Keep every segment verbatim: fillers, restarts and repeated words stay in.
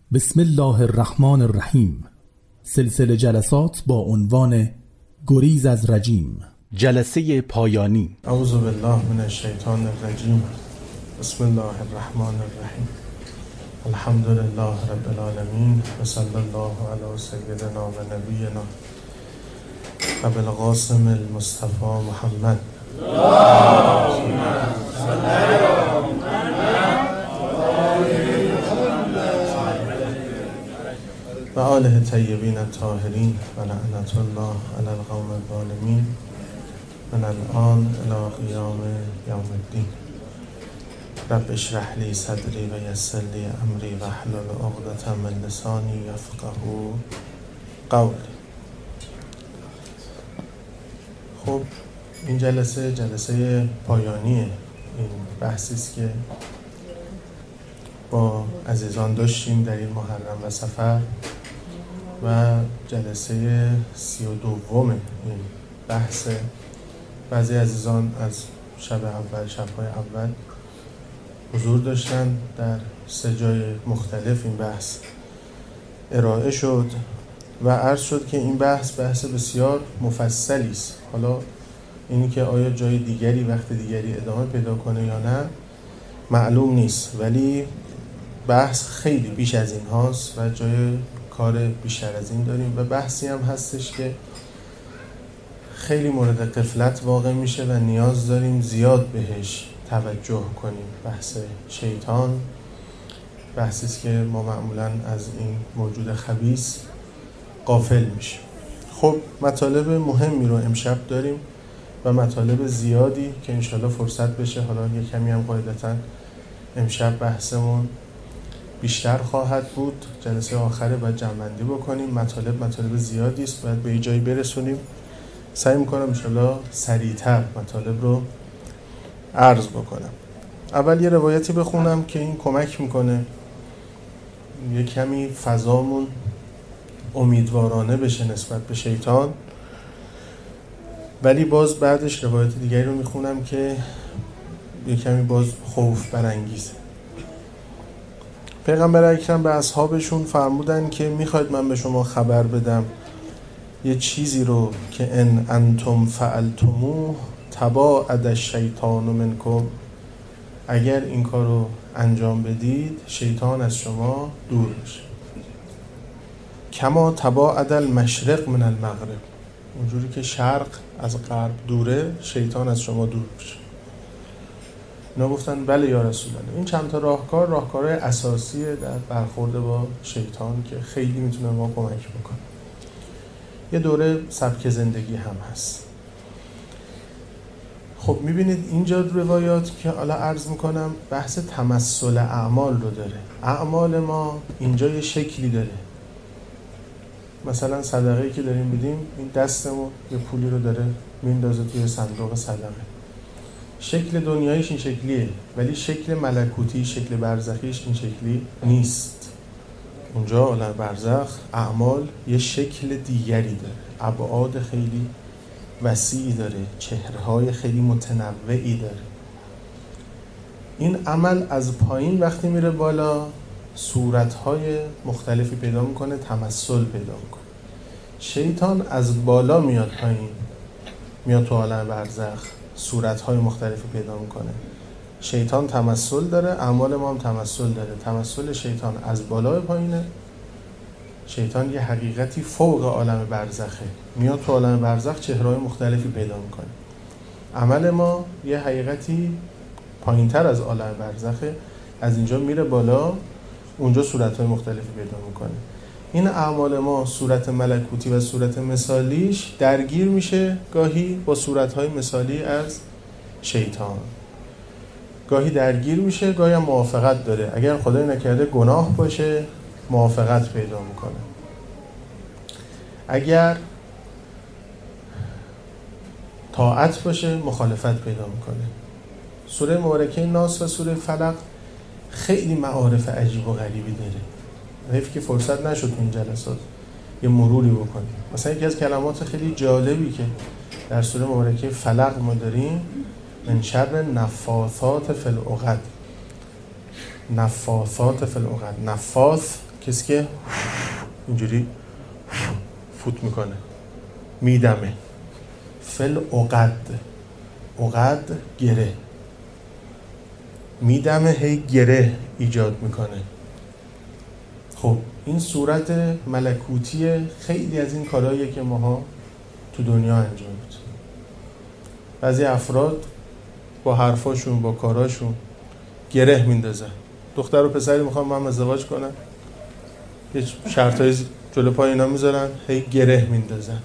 بسم الله الرحمن الرحیم. سلسله جلسات با عنوان گریز از رجیم، جلسه پایانی. اعوذ بالله من الشیطان الرجیم. بسم الله الرحمن الرحیم. الحمد لله رب العالمین و صلی الله علی سیدنا و نبینا ابو القاسم المصطفى محمد و آله طیبین الطاهرین و لعنت الله علی القوم الظالمین من الان الی قیام یوم الدین. رب اشرح لی صدری و یسر لی امری واحلل عقدة من لسانی یفقهوا قولی. خب این جلسه جلسه پایانی این بحثی است که با عزیزان داشتیم در این محرم و صفر و جلسه سی و دوم این بحث. بعضی عزیزان از شب اول شب‌های اول حضور داشتن، در سه جای مختلف این بحث ارائه شد و عرض شد که این بحث بحث بسیار مفصلی است. حالا اینی که آیا جای دیگری وقت دیگری ادامه پیدا کنه یا نه معلوم نیست، ولی بحث خیلی بیش از این هاست و جای کار بیشتر از این داریم و بحثی هم هستش که خیلی مورد غفلت واقع میشه و نیاز داریم زیاد بهش توجه کنیم. بحث شیطان بحثی است که ما معمولاً از این موجود خبیث غافل میشیم. خب مطالب مهمی رو امشب داریم و مطالب زیادی که انشالله فرصت بشه، حالا یه کمی هم قاعدتاً امشب بحثمون بیشتر خواهد بود، جلسه آخره باید جمع‌بندی بکنیم. مطالب مطالب زیادی است، باید به یه جایی برسونیم. سعی میکنم انشالله سریعتر مطالب رو عرض بکنم. اول یه روایتی بخونم که این کمک میکنه یه کمی فضامون امیدوارانه بشه نسبت به شیطان، ولی باز بعدش روایت دیگری رو میخونم که یه کمی باز خوف برانگیزه. پیغمبر اکرم به اصحابشون فرمودن که میخواید من به شما خبر بدم یه چیزی رو که ان انتم فعلتموه تباعد الشیطان منکم، اگر این کار رو انجام بدید شیطان از شما دور میشه. کما تباعد المشرق من المغرب، اونجوری که شرق از غرب دوره شیطان از شما دور میشه. اینا گفتن بله یا رسول الله. این چند تا راهکار راهکارهای اساسیه در برخورد با شیطان که خیلی میتونه ما کمک بکنه. یه دوره سبک زندگی هم هست. خب میبینید اینجا روایات که حالا عرض میکنم بحث تمثل اعمال رو داره. اعمال ما اینجا یه شکلی داره. مثلا صدقه‌ای که داریم بدیم، این دستمون یه پولی رو داره میندازه توی صندوق صدقه. شکل دنیاییش این شکلیه، ولی شکل ملکوتی، شکل برزخیش این شکلی نیست. اونجا عالم برزخ اعمال یه شکل دیگری داره، ابعاد خیلی وسیعی داره، چهره‌های خیلی متنوعی داره. این عمل از پایین وقتی میره بالا صورت‌های مختلفی پیدا میکنه، تمثل پیدا میکنه. شیطان از بالا میاد پایین، میاد تو عالم برزخ، صورت‌های مختلفی پیدا میکنه. شیطان تمثل داره، اعمال ما هم تمثل داره. تمثل شیطان از بالا به پایینه. شیطان یه حقیقتی فوق عالم برزخه، میاد تو عالم برزخ چهره‌های مختلفی پیدا میکنه. عمل ما یه حقیقتی پایینتر از عالم برزخه، از اینجا میره بالا، اونجا صورت‌های مختلفی پیدا میکنه. این اعمال ما صورت ملکوتی و صورت مثالیش درگیر میشه گاهی با صورت‌های مثالی از شیطان، گاهی درگیر میشه، گاهی هم موافقت داره. اگر خدای نکرده گناه باشه موافقت پیدا میکنه، اگر طاعت باشه مخالفت پیدا میکنه. سوره مبارکه ناس و سوره فلق خیلی معارف عجیب و غریبی داره. حیف که فرصت نشد تو این جلسات یه مروری بکنیم. مثلا یکی از کلمات خیلی جالبی که در سوره مبارکه فلق ما داریم من شر نفاثات فی العقد. نفاثات فی العقد، نفاث که کسی که اینجوری فوت میکنه. میدمه. فل عقد، عقد گره، میدمه هی گره ایجاد میکنه. خب این صورت ملکوتی خیلی از این کارهاییه که ماها تو دنیا انجام میدیم. بعضی افراد با حرفاشون با کاراشون گره میندازن. دختر و پسری میخوام با هم ازدواج کنن، یه شرطای جلو پای اینا میذارن، هی گره میندازن،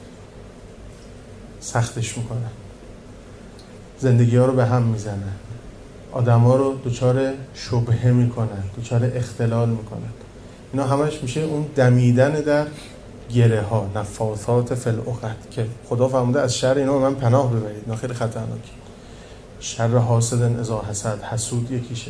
سختش میکنن، زندگی ها رو به هم میزنن، آدم ها رو دچار شبهه میکنن، دچار اختلال میکنن. اینا همش میشه اون دمیدن در گره ها، نفاثات فی العقد، که خدا فرموده از شر اینا من پناه ببرید، اینا خیلی خطرناکه. شر حاسد اذا حسد، حسود یکیشه.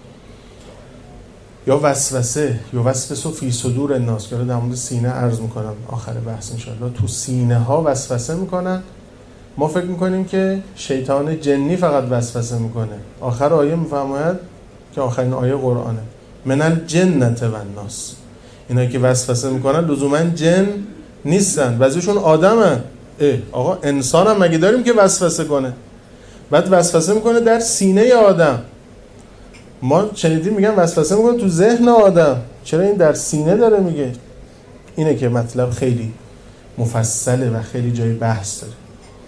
یا وسوسه، یا وسوسه فی صدور الناس، که در مورد سینه عرض میکنم آخر بحث انشاءالله. تو سینه ها وسوسه میکنن. ما فکر میکنیم که شیطان جنی فقط وسوسه میکنه. آخر آیه میفرماید که آخرین آیه قرآنه، من الجنة و الناس، اینایی که وسوسه میکنن لزوما جن نیستن، بعضیشون آدمن. اه آقا انسان هم مگه داریم که وسوسه کنه؟ بعد وسوسه میکنه در سینه آدم. ما شنیدیم میگن وسوسه میکنه تو ذهن آدم، چرا این در سینه داره میگه؟ اینه که مطلب خیلی مفصله و خیلی جای بحث داره.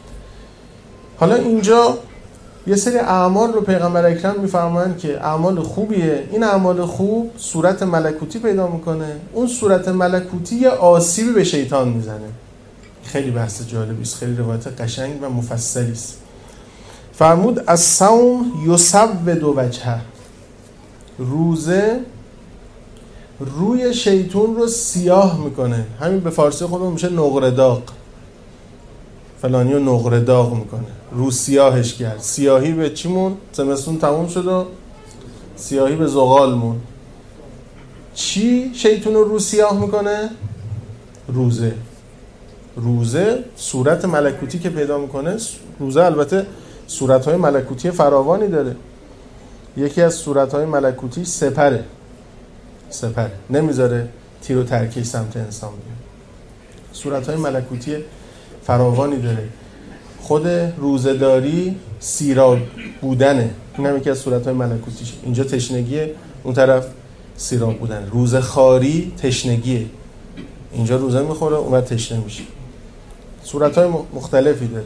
حالا اینجا یه سری اعمال رو پیغمبر اکرم میفرمایند که اعمال خوبیه. این اعمال خوب صورت ملکوتی پیدا میکنه. اون صورت ملکوتی یه آسیبی به شیطان میزنه. خیلی بحث جالبی است، خیلی روایت قشنگ و مفصلی است. فرمود الصوم یسود وجهه، روزه روی شیطون رو سیاه میکنه. همین به فارسی خودمون میشه نقره داغ، فلانی رو نقره داغ میکنه، رو سیاهش کرد. سیاهی به چیمون؟ زمستون تموم شد و سیاهی به زغالمون. چی شیطون رو رو سیاه میکنه؟ روزه. روزه صورت ملکوتی که پیدا میکنه. روزه البته صورتهای ملکوتی فراوانی داره. یکی از صورتهای ملکوتی سپره. سپره نمیذاره تیر و ترکه سمت انسان بیاد. صورتهای ملکوتی فراوانی داره. خود روزه‌داری سیراب بودنه، این هم یکی از صورتهای ملکوتیشه. اینجا تشنگیه، اون طرف سیراب بودنه. روزه‌خواری تشنگیه، اینجا روزه میخوره اون وقت تشنه میشه. صورتهای مختلفی داره.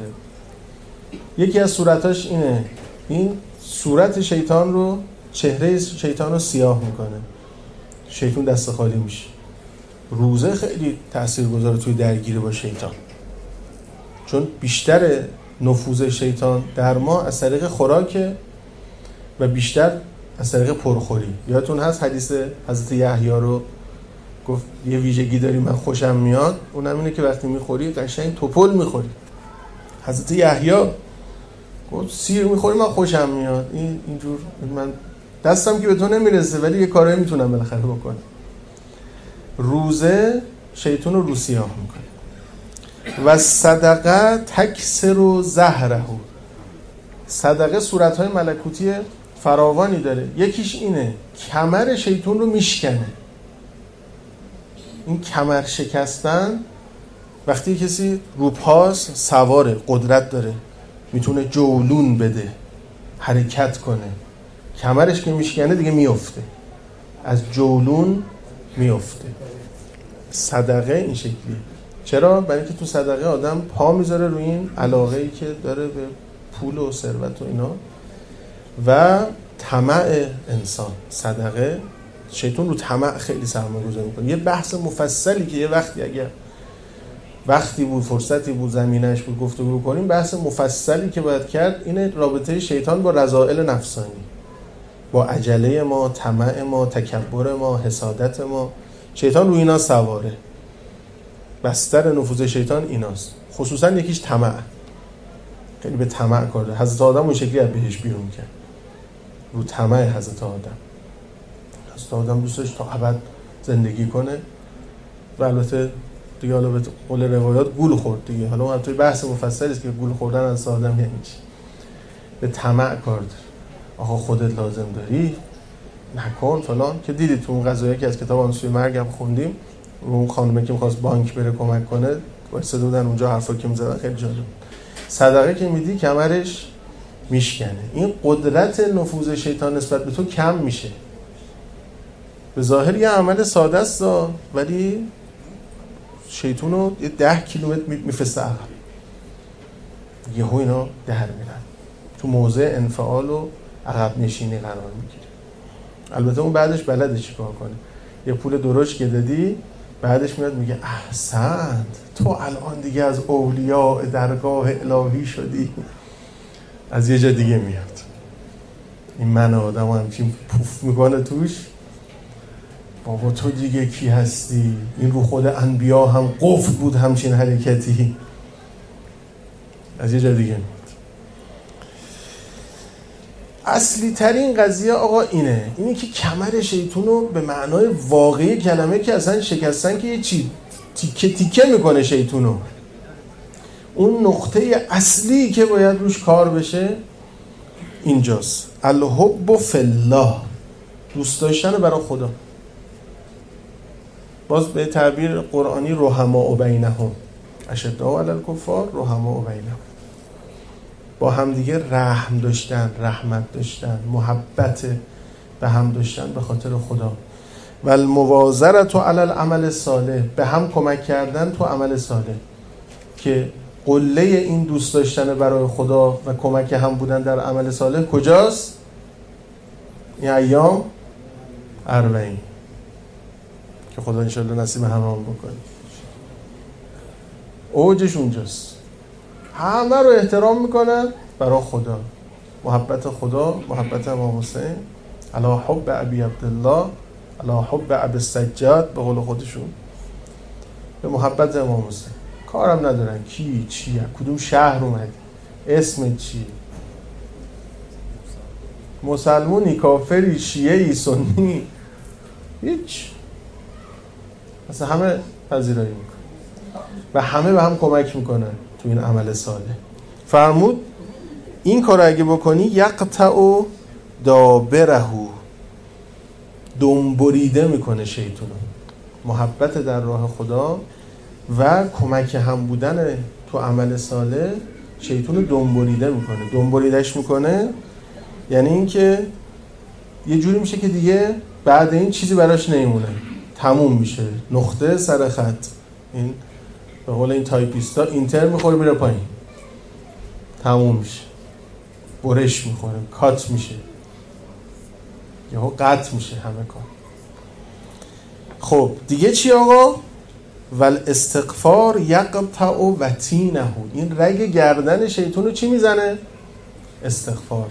یکی از صورتاش اینه، این صورت شیطان رو، چهره شیطان رو سیاه میکنه، شیطان دست خالی میشه. روزه خیلی تاثیرگذاره توی درگیری با شیطان، چون بیشتر نفوذ شیطان در ما از طریق خوراکه و بیشتر از طریق پرخوری. یادتون هست حدیث حضرت یحیی رو گفت یه ویژگی داری من خوشم میاد، اونم اینه که وقتی میخوری قشنگ توپل میخوری. حضرت یحیی گفت سیر میخوری من خوشم میاد، این اینجور من دستم که به تو نمیرسه ولی یه کاری میتونم بالاخره بکنم. روزه شیطان رو رو سیاه میکنه. و صدقه تکسر زهره، صدقه صورتهای ملکوتی فراوانی داره. یکیش اینه کمر شیطان رو میشکنه. این کمر شکستن وقتی کسی رو پاس سواره، قدرت داره، میتونه جولون بده، حرکت کنه، کمرش که میشکنه دیگه میفته، از جولون میفته. صدقه این شکلیه. چرا؟ برای اینکه تو صدقه آدم پا میذاره روی این علاقه‌ای که داره به پول و ثروت و اینا و طمع انسان. صدقه شیطان رو طمع خیلی سرمایه‌گذاری میکنه. یه بحث مفصلی که یه وقتی اگر وقتی بود، فرصتی بود، زمینه‌اش بود گفتگو کنیم، بحث مفصلی که باید کرد اینه رابطه شیطان با رذائل نفسانی، با عجله ما، طمع ما، تکبر ما، حسادت ما. شیطان روی اینا سواره. بستر نفوذ شیطان ایناست. خصوصا یکیش طمع، خیلی به طمع کار داره. حضرت آدم اون شکلی از بهش بیرون کرد، رو طمع حضرت آدم. حضرت آدم دوست داشت تا ابد زندگی کنه و البته دیگه حالا به قول روایات گول خورد دیگه. حالا اون توی بحث مفصلی است که گول خوردن از آدم یعنی چی. به طمع کار داره. آقا خودت لازم داری، نکن فلان، که دیدید تو اون قضایی که از کتاب آموزشی مرگ هم خوندیم، اون خانومه که می‌خواست بانک بره کمک کنه وایساده بودن اونجا حرفا که می‌زدن، خیلی جالب. صدقه که میدی کمرش میشکنه. این قدرت نفوذ شیطان نسبت به تو کم میشه. به ظاهر یه عمل ساده است ولی شیطان رو یه ده کیلومتر میفرسته عقب. یهو اینا در میرن، تو موضع انفعال و عقب نشینی قرار میگیره. البته اون بعدش بلده چی کار کنه. یه پول درشت که دادی بعدش میاد میگه احسنت، تو الان دیگه از اولیاء درگاه الهی شدی. از یه جا دیگه میاد این من آدم همچین پوف میکنه توش، بابا تو دیگه کی هستی؟ این رو خود انبیا هم قفل بود همچین حرکتی. از یه جا دیگه میاد. اصلی ترین قضیه آقا اینه اینی که کمر شیطون رو به معنای واقعی کلمه که اصلا شکستن که یه چی تیکه تیکه میکنه شیطون رو. اون نقطه اصلی که باید روش کار بشه اینجاست. الحب فی الله، دوست داشتن برای خدا. باز به تعبیر قرآنی رحماء بینهم، اشداء علی الکفار رحماء بینهم، با همدیگه رحم داشتن، رحمت داشتن، محبت به هم داشتن به خاطر خدا. و المواظرة علی العمل الصالح، به هم کمک کردن تو عمل صالح، که قله این دوست داشتن برای خدا و کمک هم بودن در عمل صالح کجاست؟ این ایام اربعین که خدا انشالله نصیب همون بکنه. اوجش اونجاست. همه رو احترام میکنن برای خدا، محبت خدا، محبت امام حسین، علی حب ابی عبدالله، علی حب ابی السجاد، به قول خودشون به محبت امام حسین. کارم ندارن کی چیه، کدوم شهر اومدی، اسم چی، مسلمونی، کافری، شیعه‌ای، سنی، هیچ، اصلا همه پذیرایی میکنن و همه به هم کمک میکنن تو این عمل صالح. فرمود این کار اگه بکنی یقطع دابره، دنبریده میکنه شیطان. محبت در راه خدا و کمک هم بودن تو عمل صالح شیطان رو دنبریده میکنه. دنبریدهش میکنه یعنی این که یه جوری میشه که دیگه بعد این چیزی براش نمیمونه، تموم میشه، نقطه سر خط. این به قول این تایپیستا اینتر میخوره میره پایین، تموم میشه، برش میخوره، کات میشه، یهو قطع میشه همه کار. خب دیگه چی آقا؟ ول استغفار یقطع وتینه، این رگ گردن شیطان رو چی میزنه؟ استغفار.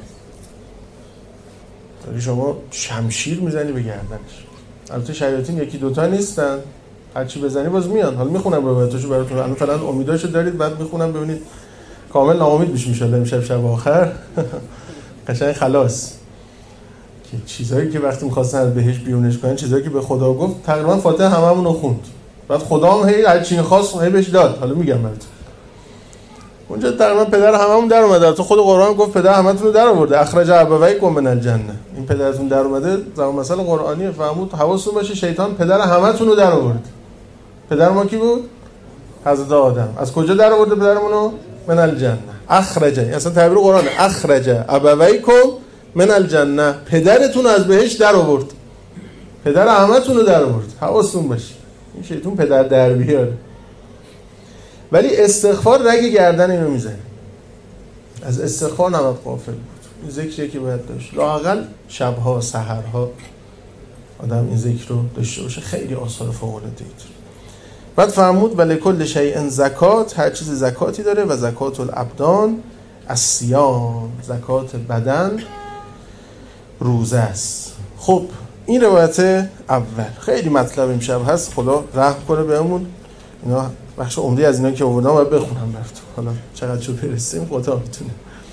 داری شما شمشیر میزنی به گردنش. البته شیاطین یکی دوتا نیستن، هرچی بزنی باز میان. حالا میخونم روایتاشو براتون، الان فعلا امیداشو دارید، بعد میخونم ببینید کامل ناامید میشیم ان شاء الله امشب شب آخر. قشنگ خلاص که چیزایی که وقتی می‌خواستن از بهش بیرونش کنن، چیزایی که به خدا گفت، تقریبا فاتحه هممون رو خوند. بعد خدا هم هی هر چی خواست هی بهش داد. حالا میگم براتون اونجا تقریبا پدر هممون در اومده. تو خود قرآن گفت پدر همتون رو در آورده، اخرج ابویکم من الجنه. این پدرتون در اومده، زمان مثلا قرآنی فرمود حواستون باشه شیطان پدر همتون رو در آورد. پدر ما کی بود؟ حضرت آدم. از کجا در آورده پدرمون رو؟ من الجنه. اخرج، اصلا تعبیر قرآن، اخرج ابویکم من الجنه، پدرتون از بهش در آورد، پدر همتون رو در آورد. حواستون باشه این شیطان پدر در بیاره. ولی استغفار رگ گردن اینو میزنه. از استغفار نباید غافل بود. این ذکریه که باید داشت. لااقل شبها، سحرها آدم این ذکر رو داشته باشه. خیلی آثار فوق‌العاده ای داره. بعد فرمود ولکل شیء زکات، هر چیز زکاتی داره و زکات الابدان الصیام، زکات بدن روزه است. خب این روایت اول خیلی مطلب امشب هست، خدا رحم کنه بهمون. اینا بخش عمده از اینا که آوردم باید بخونم براتون. حالا چقدر چو برسیم خدا میتونه.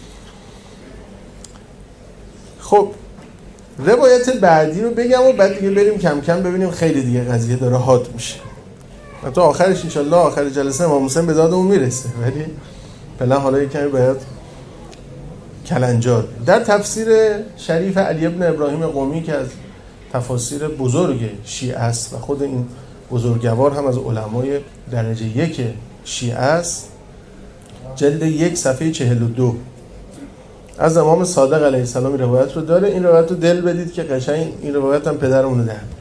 خب روایت بعدی رو بگم و بعد دیگه بریم کم کم ببینیم، خیلی دیگه قضیه داره حاد میشه. تا آخرش انشالله آخر جلسه امام حسین به دادمون میرسه، ولی فعلا حالا یه کمی باید کلنجار. در تفسیر شریف علی ابن ابراهیم قمی که از تفاسیر بزرگ شیعه است و خود این بزرگوار هم از علمای درجه یک شیعه است، جلد یک صفحه چهل و دو از امام صادق علیه السلام روایت رو داره. این روایت رو دل بدید که قشنگ این روایت هم پدرمون رو در میاره.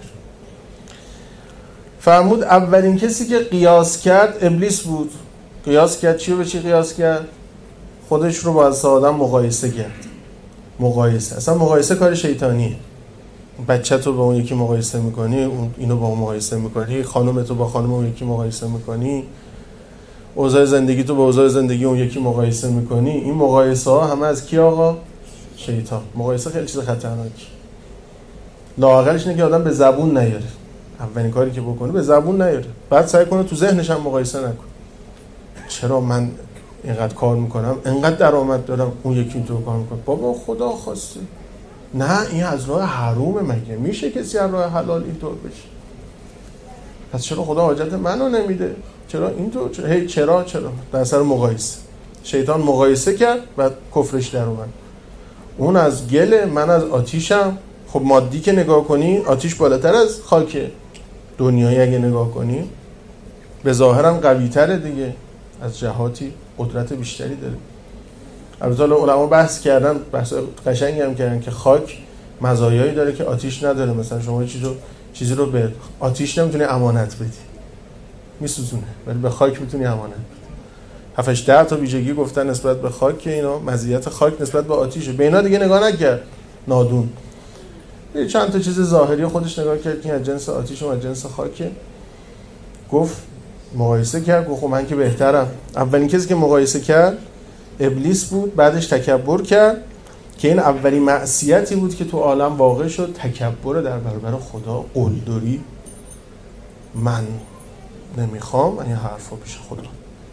فرمود اولین کسی که قیاس کرد ابلیس بود. قیاس کرد چی رو به چی قیاس کرد؟ خودش رو با از آدم مقایسه کرد. مقایسه اصلا مقایسه کار شیطانیه. بچه تو با اون یکی مقایسه میکنی، اون اینو با اون مقایسه میکنی، خانم تو با خانم اون یکی مقایسه میکنی، اوضاع زندگی تو با اوضاع زندگی اون یکی مقایسه میکنی. این مقایسه ها همه از کی آقا؟ شیطان. مقایسه خیلی چیز خطرناکی. لااقلش اینه که آدم به زبون نیاره. اولین کاری که بکنه به زبون نیاره. بعد سعی کنه تو ذهنش هم مقایسه نکنه. چرا من اینقدر کار میکنم، اینقدر درآمد دارم، اون یکی اینطور کار میکنه؟ بابا خدا خواسته. نه این از راه حرومه. مگه میشه کسی از راه حلال اینطور بشه؟ پس چرا خدا حاجت منو نمیده؟ چرا اینطور؟ چرا؟ هی چرا چرا؟ در اثر مقایسه. شیطان مقایسه کرد و کفرش در اومد. اون از گل، من از آتیشم. خب مادی که نگاه کنی آتیش بالاتر از خاکه. دنیایی اگه نگاه کنی به ظاهرم قوی تره دیگه، از جهاتی قدرت بیشتری داره. البته علما بحث کردن، بحث قشنگی هم کردن که خاک مزایایی داره که آتیش نداره. مثلا شما چیزی رو چیزی رو به آتیش نمیتونی امانت بدی، میسوزونه، ولی به خاک میتونی امانت بدی. هفتش ده تا ویژگی گفتن نسبت به خاک که اینا مزیت خاک نسبت به آتیشه. به اینا دیگه نگاه نکرد نادون. چند تا چیز ظاهری خودش نگاه کرد که از جنس آتیش و از جنس خاکه. گفت مقایسه کرد، گفت من که بهترم. اولین کسی که مقایسه کرد ابلیس بود. بعدش تکبر کرد که این اولین معصیتی بود که تو عالم واقع شد. تکبر در برابر خدا، قلدری. من نمیخوام این حرفا پیش خدا.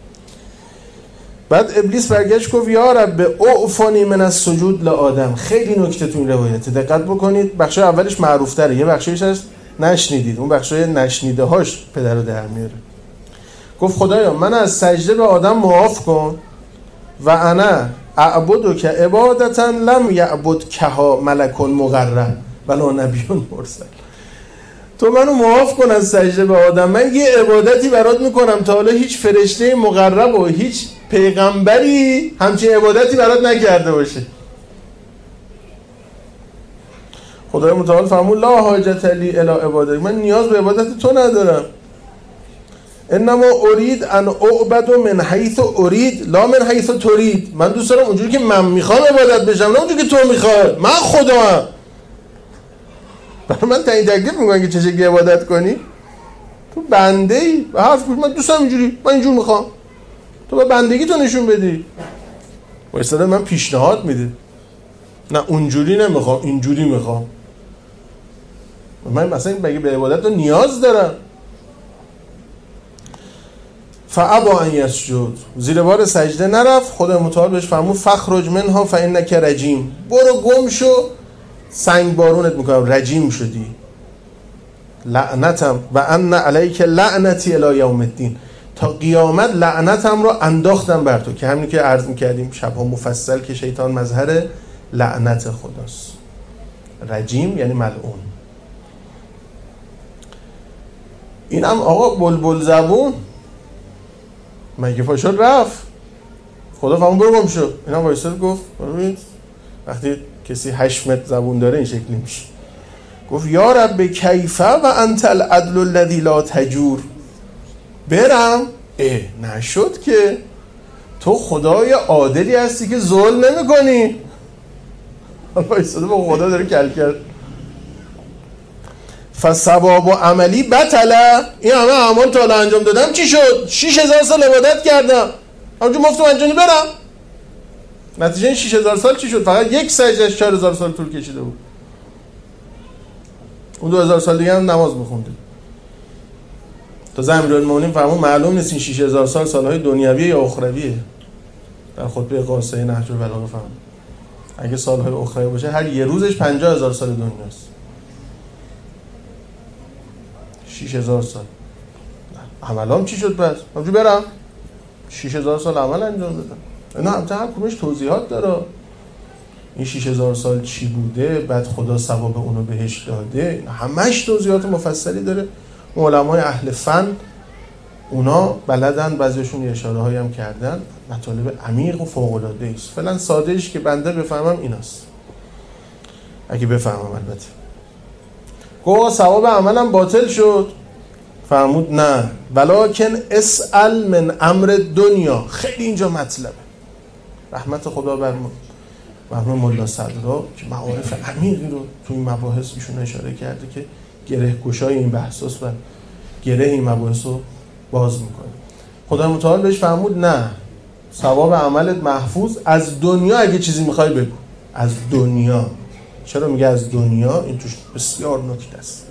بعد ابلیس برگشت گفت یا رب اعفانی من السجود لآدم. خیلی نکته تو این روایت دقت بکنید. بخش اولش معروف تره، یه بخشش هست نشنیدید. اون بخشای نشنیده هاش پدر رو در میاره. گفت خدایا من از سجده به آدم معاف کن و انا اعبدو که عبادتا لم یعبد کها ملک مقرب ولا نبی مرسل. تو منو معاف کن از سجده به آدم. من یه عبادتی برات میکنم تا حالا هیچ فرشته مقرب و هیچ پیغمبری همچین عبادتی برات نکرده باشه. خدای متعال فرمود لا حاجت لی الی عبادت. من نیاز به عبادت تو ندارم. انما اريد ان اعبد من حيث اريد لا من حيث تريد. من دوست دارم اونجوری که من میخوام عبادت بشم، نه اونجوری که تو میخوای. من خدام. برای من تعیین تکلیف میکنی که چه شکلی عبادت کنی. تو بنده ای به حرف گوش. من دوست دارم اینجوری، من اینجور میخوام. تو به بندگی تو نشون بدی. و اصلا من پیشنهاد میده، نه اونجوری نمیخوام، اینجوری میخوام. من مثلا بگی به عبادت تو نیاز دارم. فابا ان یسجد. زیر بار سجده نرفت. خدا متعال بهش فرمود فخرج منها فانک رجیم. برو گم شو، سنگ بارونت میکنم، رجیم شدی. لعنتم و ان علیک لعنتی الی یوم الدین. تا قیامت لعنتم رو انداختم بر تو. که همین که عرض میکردیم شبها مفصل که شیطان مظهر لعنت خداست. رجیم یعنی ملعون. اینم آقا بلبل زبون مگه پاشو رفت. خدا فرمون برو گم شو. اینم وایساد گفت ببین وقتی کسی هشت متر زبون داره این شکلی میشه. گفت یا رب کیفه و انت العدل الذی لا تجور. برم اه نشد که تو خدای عادلی هستی که ظلم نمی کنی. وایساده با خدا داره کل کرد. فثواب و عملی بطله. این همه اعمال تا الان انجام دادم چی شد؟ شش هزار سال عبادت کردم همونجور مفتم انجامی برم. نتیجه این شش هزار سال چی شد؟ فقط یک سجدهش چهار هزار سال طول کشیده بود. اون دو هزار سال دیگه هم نماز میخونده. تا امیرالمومنین فرمود معلوم نیست این شش هزار سال سالهای دنیویه یا اخرویه. در خطبه قاصه نهج البلاغه فرمود اگه سالهای اخروی باشه هر یه روزش پنجاه هزار سال دنیاست. شش هزار سال عملام چی شد پس؟ همجور برم شش هزار سال عمل انجام دادم. اینا همچه هر کمش توضیحات داره. این شش هزار سال چی بوده، بعد خدا ثواب اونو بهش داده، همش توضیحات مفصلی داره. علمای اهل فن اونا بلدن، بعضیشون اشاره هایی هم کردن، مطالب عمیق و فوق العاده است. فعلا سادهش که بنده بفهمم ایناست، اگه بفهمم البته. گوه ثواب عملم باطل شد، فرمود نه ولکن اسأل من امر دنیا. خیلی اینجا مطلبه، رحمت خدا بر مرحوم ملا صدرا که معارف عمیقی رو توی این مباحث ایشون اشاره کرده که گره گشای این بحثاست و گره این مباحث رو باز میکنه. خدا متعال بهش فرمود نه، ثواب عملت محفوظ، از دنیا اگه چیزی میخوای بگو. از دنیا. چرا میگه از دنیا؟ این توش بسیار نکته است.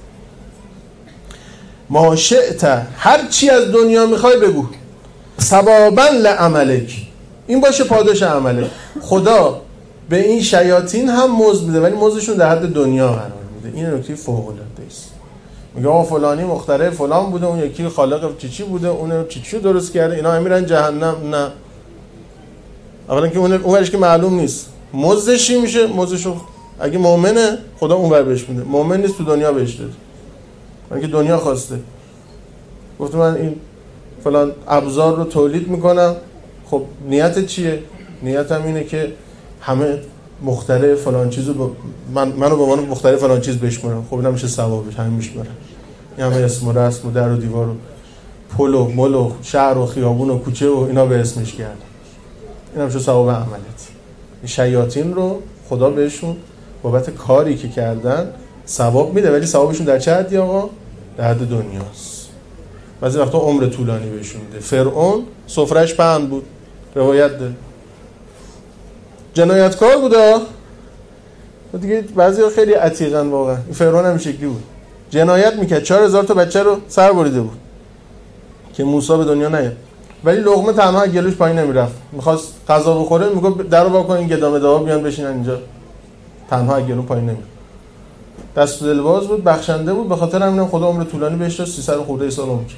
ما شئت، هر چی از دنیا میخوای بگو. ثوابا لعملک، این باشه پاداش عملک. خدا به این شیاطین هم مزد میده ولی مزدشون در حد دنیا قرار میده. این نکته فوق العاده است. میگه آقا فلانی مخترع فلان بوده، اون یکی خالق چی چی بوده، اون چی چی درست کرده، اینا امیرن جهنم. نه، اولا که اون اونش که معلوم نیست مزدش چی میشه. مزدشو اگه مؤمنه خدا اونور بهش میده، مؤمن نیست تو دنیا بهش داده، من که دنیا خواسته. گفت من این فلان ابزار رو تولید میکنم، خب نیتت چیه؟ نیتم اینه که همه مخترع فلان چیزو ب... من منو به عنوان مخترع فلان چیز بشمارم. خب اینا میشه ثوابش، همین میشمارم. این همه اسم و رسم و در و دیوار و پل و مل و شهر و خیابون و کوچه و اینا به اسمش کردن. این هم میشه ثواب عملت. این شیاطین رو خدا بهشون بابت کاری که کردن ثواب میده، ولی ثوابشون در چه حدی آقا؟ در حد دنیاست. بعضی وقتا عمر طولانی بهشون میده. فرعون سفرهش پهن بود، روایت ده. جنایتکار بوده دیگه، بعضی خیلی عتیقن واقعا. این فرعون هم شکلی بود، جنایت میکرد، چهار هزار تا بچه رو سر بریده بود که موسی به دنیا نیاد، ولی لقمه تنها گلوش پایین نمیرفت. میخواست غذا بخوره میگفت درو وا کن این گدامه داوا بیان بشینن اینجا، تنها گلو پایین نمیره. دست دلباز بود، بخشنده بود، به خاطر همین خدا عمر طولانی بهش داد، سیصد خورده سال عمر.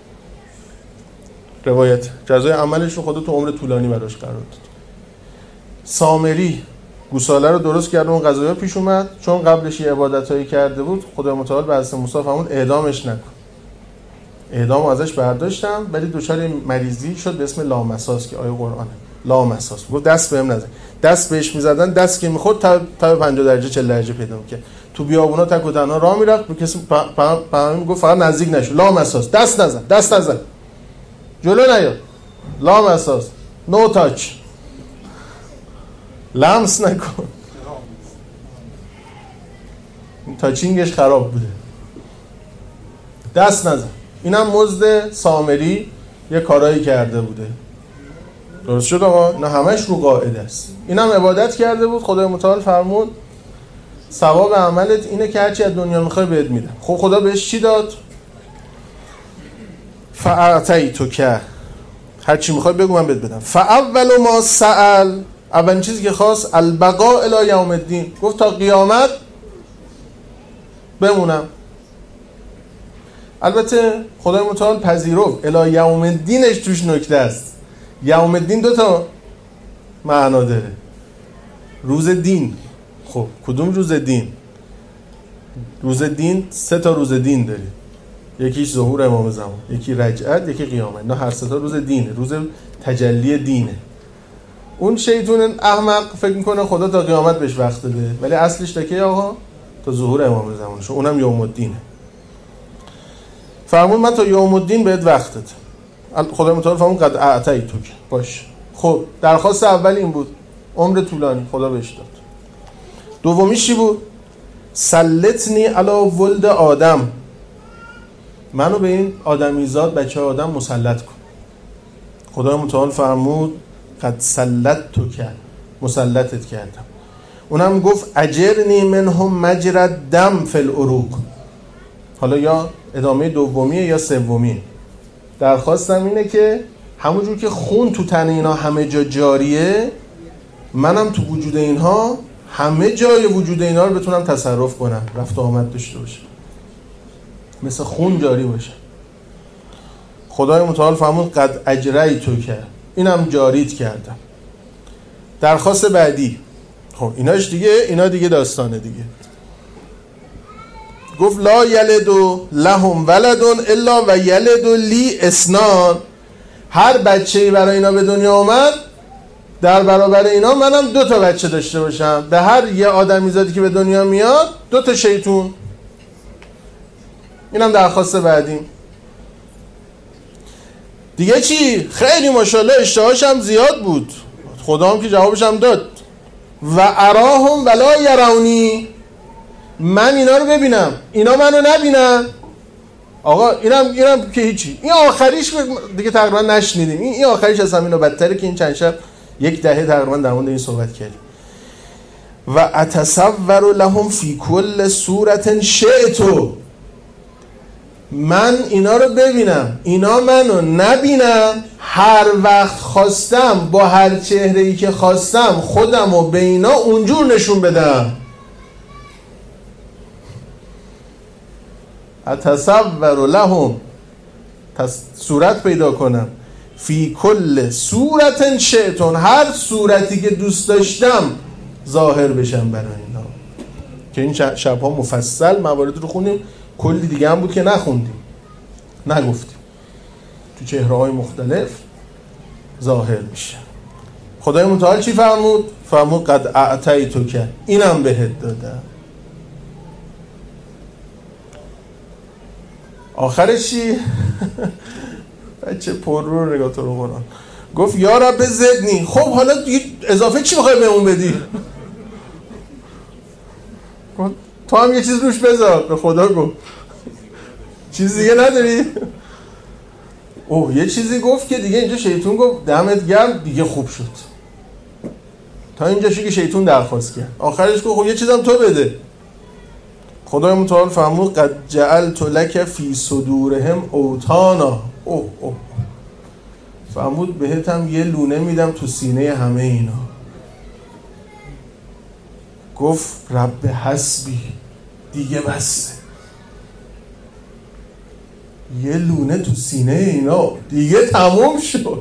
روایت جزای عملش رو خدا تو عمر طولانی براش قرار داد. سامری گوساله رو درست کرد، اون قضایا پیش اومد، چون قبلش یه عبادتایی کرده بود، خدا متعال به حضرت موسی فرمود اعدامش نکن. اعدام ازش برداشتم، ولی دچار مریضی شد به اسم لامساس که آیه قرآنه. لامساس گفت دست بهم نزن. دست بهش میزدن، دست که میخورد تا تا پنجاه درجه چهل درجه پیدا میکرد. تو بیابونا تک و تنها راه میرفت، به کسی پیام گفت فقط نزدیک نشو. لامساس، دست نزن، دست نزن، جلو نیا. لامساس، نو تاچ، لمس نکن. تاچینگش خراب بوده. دست نزن. اینم مزد سامری یه کارایی کرده بوده. درست شد آقا؟ اینا همش رو قاعده است. اینم عبادت کرده بود، خدای متعال فرمود ثواب عملت اینه که هرچی از دنیا میخوای بهت میدم. خب خدا بهش چی داد؟ فاعطیتک، هرچی میخوای بگو من بهت بدم. فاول ما سأل، اولین چیزی که خواست البقاء الی یوم الدین، گفت تا قیامت بمونم. البته خدای متعال پذیرفت الی یوم الدینش توش نکته است. یوم الدین دو تا معنا داره. روز دین. خب کدوم روز دین؟ روز دین سه تا روز دین داره. یکیش ظهور امام زمان، یکی رجعت، یکی قیامت. نه هر سه تا روز دینه، روز تجلی دینه. اون شیطون احمق فکر میکنه خدا تا قیامت بهش وقت داده، ولی اصلش تا کی آقا؟ تا ظهور امام زمان. شو اونم یوم الدینه. فرمود من تا یوم الدین بهت وقت دادم. خدا متعال فرمود قد اعطیتک. باش. خب درخواست اول این بود، عمر طولانی خدا بهش داد. دومیش چی بود؟ سلطنی علی ولد آدم، منو به این آدمیزاد بچه آدم مسلط کن. خدا متعال فرمود قد سلطتک، مسلطت کردم. اونم گفت اجرنی منهم مجرى الدم فی العروق. حالا یا ادامه دومیه یا سومیه. درخواستم اینه که همونجور که خون تو تن اینا همه جا جاریه، منم تو وجود اینها همه جای وجود اینا رو بتونم تصرف کنم، رفت و آمد داشته باشه، مثل خون جاری باشه. خدای متعال فرمود قد اجریتک، اینم جاریت کردم. درخواست بعدی خب ایناش دیگه، اینا دیگه داستانه دیگه. گفت لا یلد لهم ولد الا و یلد لی اثنان. هر بچه‌ای برای اینا به دنیا اومد، در برابر اینا منم دو تا بچه داشته باشم. به هر یه آدمیزادی که به دنیا میاد دو تا شیطون. اینم درخواست بعدیم. دیگه چی؟ خیلی ماشاءالله اشتهاش هم زیاد بود. خدا هم که جوابش هم داد. و اراهم ولا یرونی، من اینا رو ببینم اینا منو نبینن. آقا اینم اینم که هیچی. این آخریش دیگه تقریبا نشنیدیم. این این آخریش از همینو بدتره که این چند شب یک دهه تقریبا در مورد این صحبت کردیم. و اتصور لهم فی کل صورت شئتو، من اینا رو ببینم اینا منو نبینم، هر وقت خواستم با هر چهره‌ای که خواستم خودم رو به اینا اونجور نشون بدم. اتصور لهم، صورت پیدا کنم، فی کل صورت شئتون، هر صورتی که دوست داشتم ظاهر بشم برای اینا. که این شبها مفصل موارد رو خوندیم، کلی دیگه هم بود که نخوندیم نگفتیم، تو چهره‌های مختلف ظاهر میشه. خدای متعال چی فرمود؟ فرمود قد اعطیتک، اینم بهت دادم. آخرش چی؟ بچه پر رو نگاه تو رو قرآن. گفت یا رب زدنی. خب حالا اضافه چی میخوای بهمون بدی؟ تو هم یه چیز روش بذار. به خدا گفت چیز دیگه نداری؟ اوه یه چیزی گفت که دیگه اینجا شیطون گفت دمت گرم دیگه خوب شد. تا اینجا شو که شیطون درخواست کرد. آخرش گفت خب یه چیزم تو بده. خدای متعال فرمود قد جعلت لک فی صدورهم اوطانا. اوه اوه فرمود بهت هم یه لونه میدم تو سینه همه اینا. گفت رب حسبی، دیگه بسه. یه لونه تو سینه اینا دیگه تموم شد.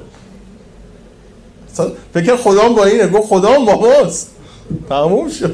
فکر خدام با اینه. گفت خدام با ماست، تموم شد.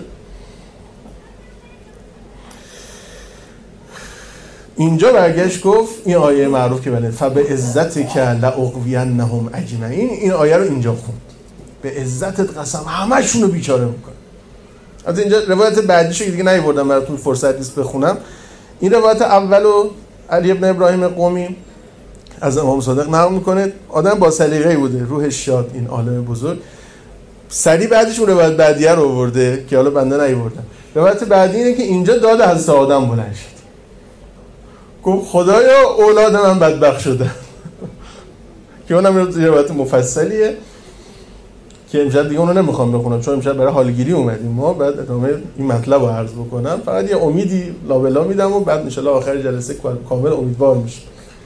اینجا برگشت گفت این آیه معروف که بله فبعزتک لاغوینهم اجمعین. این آیه رو اینجا خوند، به عزتت قسم همشون رو بیچاره میکنه. از اینجا روایت بعدیشو دیگه نیاوردم براتون، فرصت نیست بخونم. این روایت اولو علی ابن ابراهیم قمی از امام صادق نقل میکنه. آدم با سلیقه‌ای بوده، روحش شاد، این عالم بزرگ. سری بعدش اون روایت بعدیه رو آورده که حالا بنده نیاوردم. روایت بعدی اینه که اینجا داد حضرت آدم بلند شد. گفت خدایا اولاد من بدبخت شدن. که اونم روایت مفصلیه که امشب دیگه اونو نمیخوام بخونم چون امشب برای حالگیری اومدیم ما. بعد ادامه این مطلب رو عرض بکنم. فقط یه امیدی لابلا میدم و بعد انشالله آخر جلسه کامل امیدوار میشه.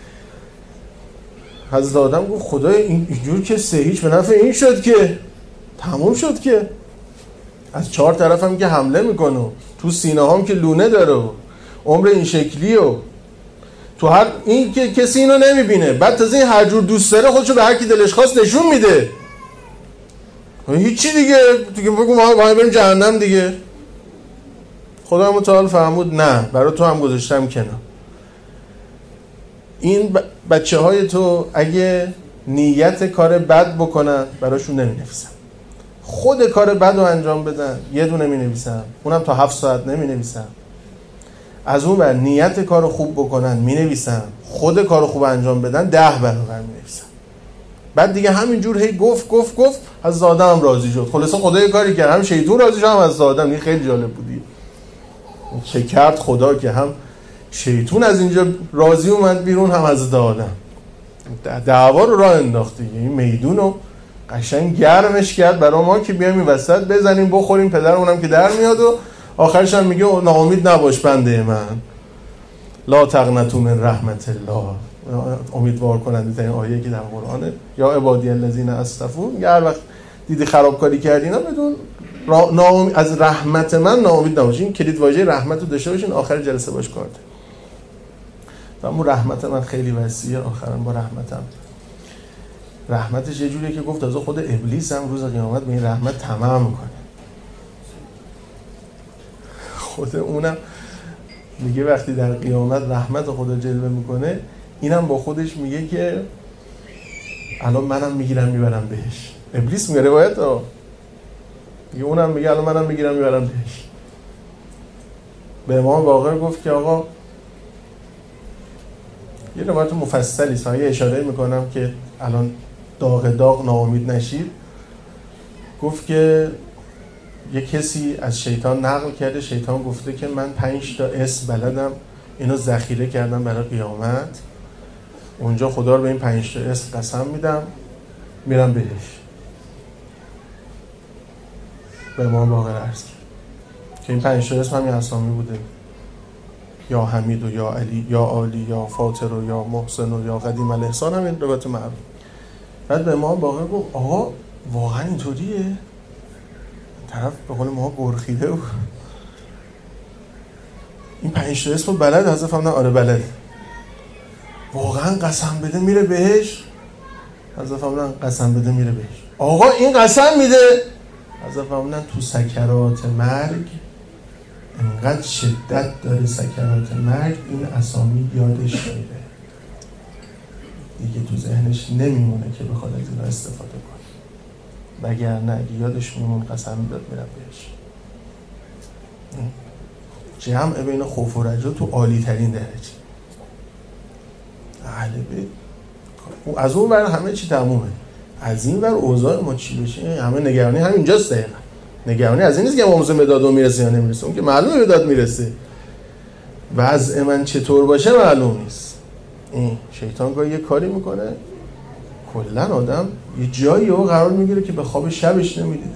حضرت آدم گفت خدای اینجور که سه هیچ به نفع این شد که تموم شد، که از چهار طرف هم که حمله میکنه، تو سینه هم که لونه داره، عمر این شکلی و تو هر این که کسی اینو نمیبینه. بعد تازه این هر جور دوست داره خودشو به هر کی دلش خواست نشون میده. هیچی دیگه دیگه بگو ما بریم جهنم دیگه. خدا متعال فرمود نه، برای تو هم گذاشتم کنار. این بچه های تو اگه نیت کار بد بکنن براشون نمی نویسم، خود کار بد رو انجام بدن یه دونه می نویسم، اونم تا هفت ساعت نمی نویسم. از اون بر نیت کار خوب بکنن می نویسم، خود کار خوب انجام بدن ده برابر می نویسم. بعد دیگه همینجور هی گفت گفت گفت از آدم راضی شد. خلاصا خدا یه کاری کرد، هم شیطون راضی شد هم از آدم. این خیلی جالب بودی چه کرد خدا که هم شیطون از اینجا راضی اومد بیرون هم از آدم. دعوا رو راه انداخت دیگه. این میدون رو قشنگ گرمش کرد برای ما که بیایم این وسط بزنیم بخوریم، پدرمونم که در میاد و آخرش هم میگه ناامید نباش بنده من، لا تقنطوا من رحمت الله. امیدوار کننده ترین آیه که در قرآنه. یا عبادی الذین اسرفوا، هر وقت دیدی خرابکاری کردین بدون ناامید از رحمت من ناامید نباشین. کلید واژه رحمت رو داشته باشین، آخر جلسه باش کار ده. اما رحمت من خیلی وسیعه. آخرا با رحمتم، رحمتش یه جوریه که گفت تازه خود ابلیس هم روز قیامت به این رحمت طمع میکنه. خود اونم میگه وقتی در قیامت رحمت خدا جلوه میکنه، اینم با خودش میگه که الان منم میگیرم میبرم بهش. ابلیس میگه روایت ها میگه، اونم میگه الان منم میگیرم میبرم بهش. به امام باقر گفت که آقا یه روایت مفصلی سایه اشاره میکنم که الان داغ داغ ناامید نشید. گفت که یه کسی از شیطان نقل کرده، شیطان گفته که من پنج تا اسم بلدم، اینو ذخیره کردم برای قیامت، اونجا خدا رو به این پنج تا اسم قسم میدم میرم بهش. به امام باقر عرض کرد که این پنج تا اسم همین اسامی بوده، یا حمید و یا علی یا عالی یا فاطر و یا محسن و یا قدیم الاحسان، همین روایت معروف. بعد به امام باقر گفت آقا واقعا اینطوریه؟ طرف به قول ما گرخیده و این پنج تا اسم بلد؟ حضرت فرمودن آره بلد. واقعا قسم بده میره بهش؟ حضرت فرمودن قسم بده میره بهش. آقا این قسم میده؟ حضرت فرمودن تو سکرات مرگ انقدر شدت داره سکرات مرگ، این اسامی یادش میره دیگه، تو ذهنش نمیمونه که بخواد از اینا استفاده کنه، وگرنه اگه یادش میمون قسم میداد میرم بهش. جمع بین خوف و رجا تو عالی ترین درجه. اهل بیت از اون ور همه چی تمومه، از این ور اوضاع ما چی بشه همه نگرانی همینجاست. دقیقا نگرانی از این نیست که امام حسین به داد میرسه یا نمیرسه، اون که معلومه به داد میرسه، وضع من چطور باشه معلوم نیست. این شیطان گاهی یه کاری میکنه کلا آدم یه جایی رو قرار میگیره که به خواب شبش نمیدیده.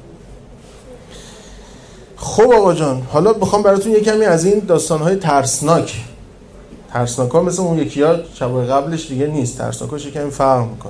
خب آقا جان، حالا بخوام براتون یه کمی از این داستانهای ترسناک ترسناک ها مثل اون یکی ها شبای قبلش دیگه نیست، ترسناک هاش کمی فرق میکنه.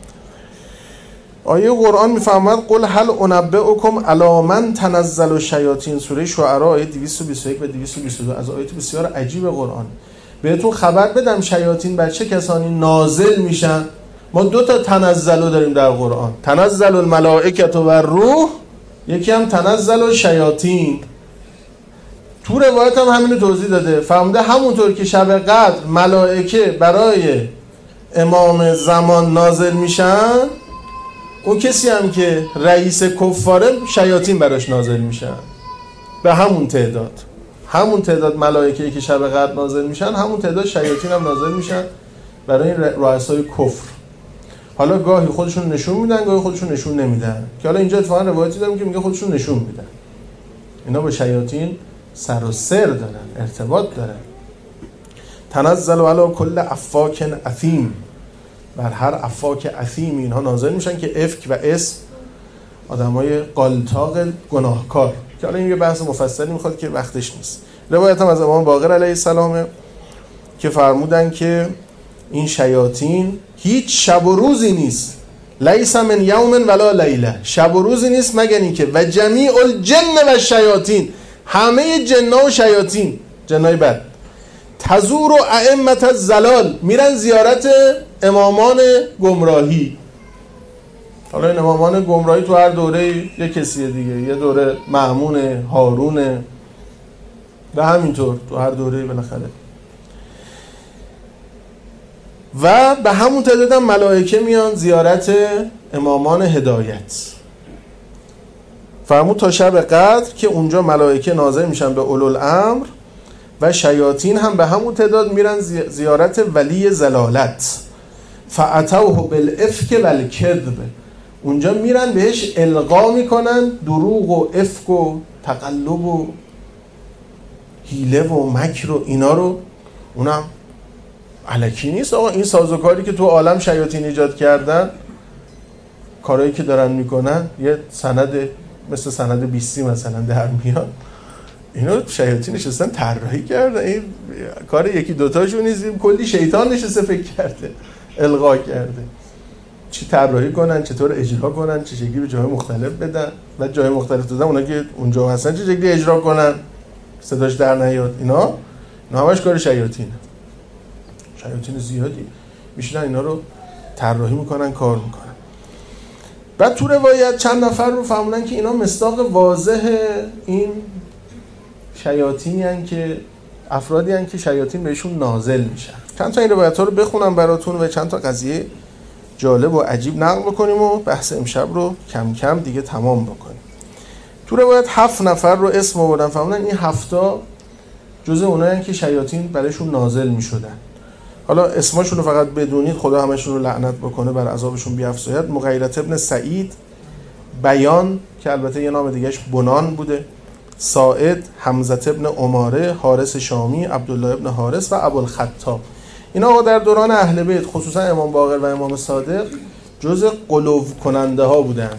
آیه قرآن میفرماد قل هل انبئکم علی من تنزل الشیاطین، سوره شعراء آیه دویست و بیست و یک و دویست و بیست و دو، از آیات بسیار عجیب قرآن. بهتون خبر بدم شیاطین بر چه کسانی نازل میشن؟ ما دو تا تنزلو داریم در قرآن، تنزل الملائکه و الروح، یکی هم تنزل الشیاطین. تو روایت هم همینو توضیح داده، فرموده همونطور که شب قدر ملائکه برای امام زمان نازل میشن، اون کسی هم که رئیس کفاره شیاطین براش نازل میشن به همون تعداد. همون تعداد ملائکه‌ای که شب قدر نازل میشن، همون تعداد شیاطین هم نازل میشن برای این رؤسای کفر. حالا گاهی خودشون نشون میدن، گاهی خودشون نشون نمیدن، که حالا اینجا اتفاقا روایتی داریم که میگه خودشون نشون میدن. اینا با شیاطین سر و سر دارن، ارتباط دارن. تنزل علی کل افاک اثیم، بر هر افاک اثیم اینها نازل میشن که افک و اسم آدمای قالتاق گناهکار، که حالا این یه بحث مفصلی میخواد که وقتش نیست. روایت هم از امام باقر علیه السلام که فرمودن که این شیاطین هیچ شب و روزی نیست، لیس من یوم ولا لیله، شب و روزی نیست مگر اینکه و جمیع الجن و شیاطین، همه جن‌ها و شیاطین، جنای بد، تزور و ائمه الضلال، میرن زیارت امامان گمراهی. حالا این امامان گمراهی تو هر دوره یه کسیه دیگه، یه دوره مأمونه، هارونه و همینطور تو هر دوره بالاخره. و به همون تعداد هم ملائکه میان زیارت امامان هدایت. فرمود تا شب قدر که اونجا ملائکه نازل میشن به اولوالامر، و شیاطین هم به همون تعداد میرن زیارت ولی زلالت. فاتوه بالافک والکذب، اونجا میرن بهش القا میکنن دروغ و افک و تقلب و حیله و مکر و اینا رو. اونم الکی نیست آقا، این سازوکاری که تو عالم شیاطین ایجاد کردن، کارهایی که دارن میکنن، یه سند مثل سند بیستی مثلا در میان، اینو شیاطین نشستن طراحی کردن. این کار یکی دوتاشون نیست، کلی شیطان نشسته فکر کرده القا کرده چی طراحی کنن، چطور اجرا کنن، چه شکلی به جای مختلف بدن، و جای مختلف دادن اونا که اونجا هستن چه شکلی اجرا کنن صداش در نیاد. اینا اینا همش کار شیاطینه. شیاطین زیادی میشینن اینا رو طراحی میکنن، کار میکنن. بعد تو روایت چند نفر رو فهموندن که اینا مصداق واضح این شیاطینی هستند که افرادی هستند که شیاطین بهشون نازل میشن. چند تا این روایت‌ها رو بخونم براتون و چند تا قضیه جالب و عجیب نقل بکنیم و بحث امشب رو کم کم دیگه تمام بکنیم. تو روایت هفت نفر رو اسم آوردن، فهمیدن این هفتا جزء اونایی هستند که شیاطین برایشون نازل میشدن. حالا اسمشون رو فقط بدونید، خدا همشون رو لعنت بکنه، بر عذابشون بیفزاید. مغیرة ابن سعید، بیان که البته یه نام دیگهش بنان بوده، ساعد، حمزة ابن عماره، حارث شامی، عبدالله ابن حارث و ابوالخطاب. اینا آقا در دوران اهل بیت خصوصا امام باقر و امام صادق جزء قلوب کننده ها بودن.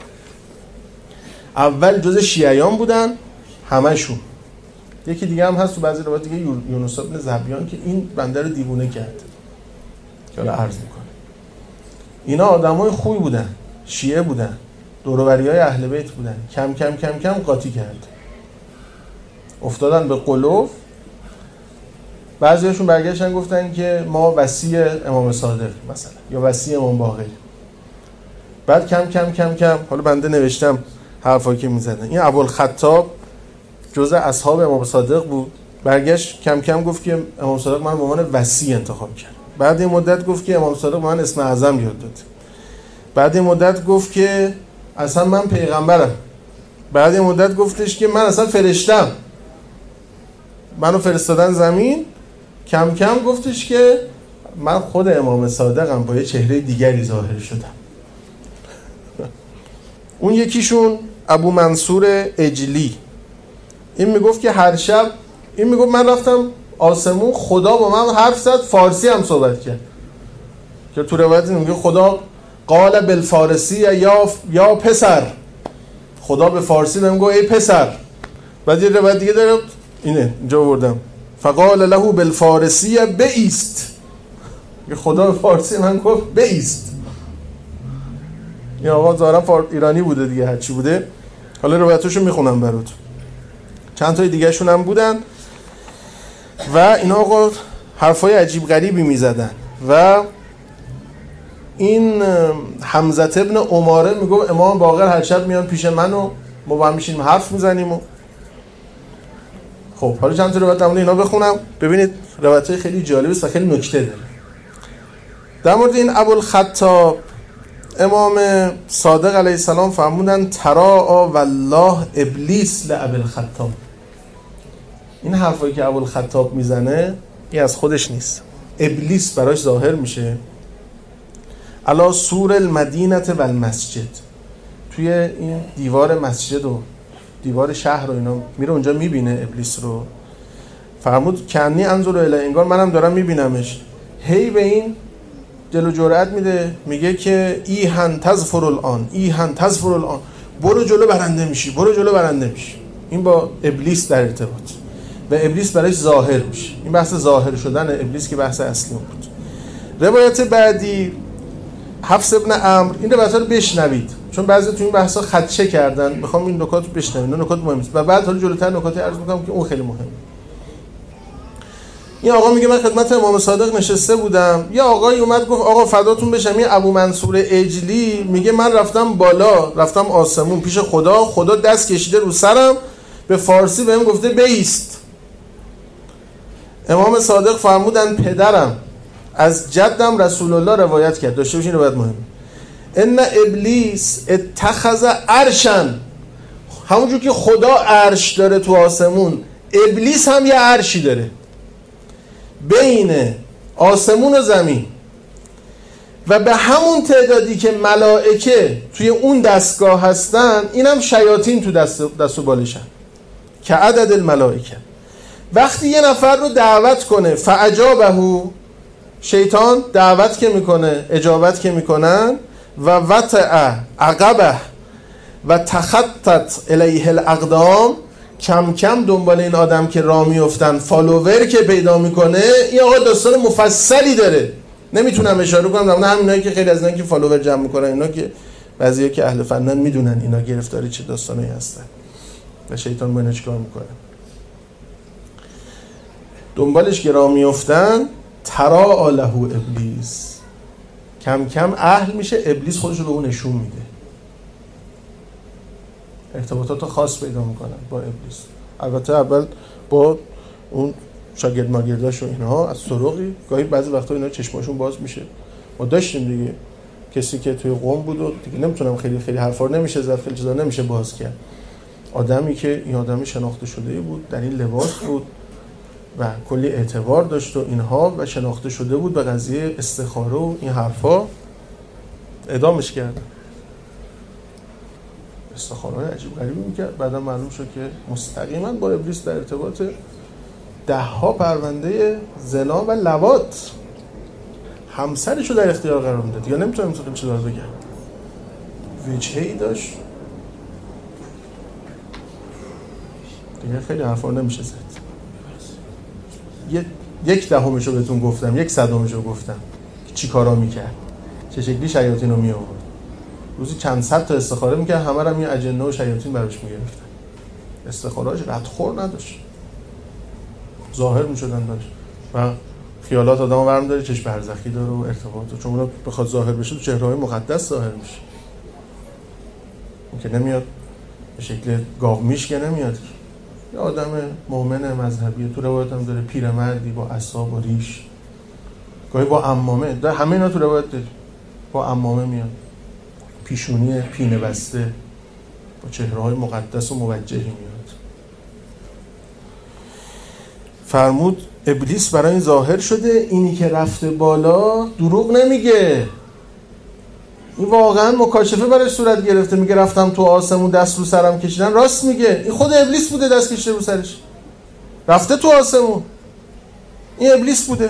اول جزء شیعیان بودن همشون. یکی دیگه هم هست تو بعضی روایات دیگه، یونس ابن ذبیان، که این بنده رو دیوونه کرد که حالا عرض میکنه. اینا آدمای خوبی بودن، شیعه بودن، دور و بریای اهل بیت بودن، کم کم کم کم قاطی کرد، افتادن به قلوب. بعضیاشون برگشتن گفتن که ما وصی امام صادق مثلا یا وصی امام باقر. بعد کم کم کم کم حالا بنده نوشتم حرفایی که میزدن. این ابوالخطاب جزء اصحاب امام صادق بود، برگشت کم کم گفت که امام صادق من به عنوان وصی انتخاب کرد. بعد این مدت گفت که امام صادق من اسم اعظم یاد داد. بعد این مدت گفت که اصلا من پیغمبرم. بعد این مدت گفتش که من اصلا فرشتم، منو فرستادن زمین. کم کم گفتش که من خود امام صادقم، با یه چهره دیگری ظاهر شدم. اون یکیشون ابو منصور اجلی، این میگفت که هر شب، این میگفت من رفتم آسمون، خدا با من حرف زد، فارسی هم صحبت کرد، که تو روایت میگه خدا قال بالفارسی یا یا پسر، خدا به فارسی بهم گفت ای پسر. بعد یه روایت دیگه داره، اینه اینجا آوردم، فقال له بالفارسی بایست، که خدا به فارسی من گفت بایست. این آقا ظاهرا ایرانی بوده دیگه، هرچی بوده. حالا روایتاشو میخونم برات، چند تای دیگه شون هم بودن و اینا آقا حرفای عجیب غریبی میزدن. و این حمزة ابن عماره میگه امام باقر هر شب میان پیش من و ما با هم میشینیم حرف میزنیم. و خب حالا چند تا روایت در مورد اینا بخونم، ببینید روایتای خیلی جالبه و خیلی نکته داره. در مورد این ابوالخطاب، امام صادق علیه السلام فرمودن تراء والله ابلیس لابوالخطاب. این حرفایی که ابوالخطاب میزنه این از خودش نیست، ابلیس براش ظاهر میشه. علی سور المدینه و المسجد، توی این دیوار مسجد و دیوار شهر و اینا میره اونجا میبینه ابلیس رو. فرمود کنی انظر الی، انگار منم دارم میبینمش. هی به این جلو جرأت میده، میگه که ایهن تظفر الان، ایهن تظفر الان، برو جلو برنده میشی، برو جلو برنده میشی. این با ابلیس در ارتباط و ابلیس براش ظاهر میشه. این بحث ظاهر شدن ابلیس که بحث اصلی بود. روایت بعدی حفص ابن عمرو، این روایت‌ها رو بشنوید چون بعضی تو این بحثا خدشه کردن، میخوام این نکات رو بشنوید، این نکات مهمه و بعد حالا جلوتر نکاتی عرض میکنم که اون خیلی مهمه. این آقا میگه من خدمت امام صادق نشسته بودم، یه آقایی اومد گفت آقا فداتون بشم، این ابو منصور اجلی میگه من رفتم بالا، رفتم آسمون پیش خدا، خدا دست کشیده رو سرم، به فارسی بهم گفته بایست. امام صادق فرمودن پدرم از جدم رسول الله روایت کرد، داشته باشین روایت مهمه، ان ابلیس اتخذ عرشا، همونجور که خدا عرش داره تو آسمون، ابلیس هم یه عرشی داره بین آسمون و زمین، و به همون تعدادی که ملائکه توی اون دستگاه هستن، اینم شیاطین تو دست دست و بالشن که عدد الملائکه. وقتی یه نفر رو دعوت کنه فاجابه، شیطان دعوت که میکنه، اجابت که میکنن، و وطع عقبه و تخطت الیه الاقدام، کم کم دنبال این آدم که راه میافتن، فالوور که پیدا میکنه. این آقا داستان مفصلی داره، نمیتونم اشاره کنم، در همینایی که خیلی از اینا که فالوور جمع میکنن، اینا که بعضیا که اهل فنن میدونن اینا گرفتاری چه داستانی هستن و شیطان با اینا چیکار میکنه. دنبالش که راه میافتن، ترا له ابلیس، کم کم اهل میشه، ابلیس خودش رو به اون نشون میده، ارتباطات خاص پیدا میکنن با ابلیس. البته اول با اون شاگرد ماگرداش و اینها از سروقی گاهی بعضی وقتا اینا چشماشون باز میشه. ما داشتیم دیگه کسی که توی قم بود و دیگه نمیتونم خیلی خیلی حرفا نمیشه زد، خیلی چیزا نمیشه باز کرد. آدمی که این آدمی شناخته شده بود، در این لباس بود و کلی اعتبار داشت و اینها و شناخته شده بود به قضیه استخاره و این حرفا، اعدامش کردن. استخاره عجیب غریبی میکرد. بعدا معلوم شد که مستقیما با ابلیس در ارتباط، ده ها پرونده زنا و لواط همسرشو در اختیار قرار میداد. دیگه نمیتونم خیلی چیزا بگم. وجهی داشت دیگه خیلی حرفا نمیشه زد. یک دهمشو بهتون گفتم، یک صدمشو گفتم چی کارا میکرد، چه شکلی شیاطین رو میآورد. روزی چند صد تا استخاره میکرد، همه رو یه اجنه و شیاطین براش میگرفتن. استخارهاش ردخور نداشت، ظاهر میشدن داشت و خیالات آدمو برم داره، چشم برزخی داره و ارتباط، چون اون بخواد ظاهر بشه تو چهره‌های مقدس ظاهر میشه. اون که نمیاد به شکل گاومیش که نمیاد، یه آدم مؤمن مذهبی. تو روایت هم داره پیرمردی با عصا و ریش، گاهی با عمامه، در همه اینا تو روایت داره، با عمامه میاد، پیشونی پینه بسته، با چهره‌های مقدس و موجهی میاد. فرمود ابلیس برای این ظاهر شده، اینی که رفته بالا دروغ نمیگه، این واقعا مکاشفه برای صورت گرفته. میگه رفتم تو آسمون دست رو سرم کشیدن، راست میگه. این خود ابلیس بوده دست کشیده رو سرش، رفته تو آسمون، این ابلیس بوده.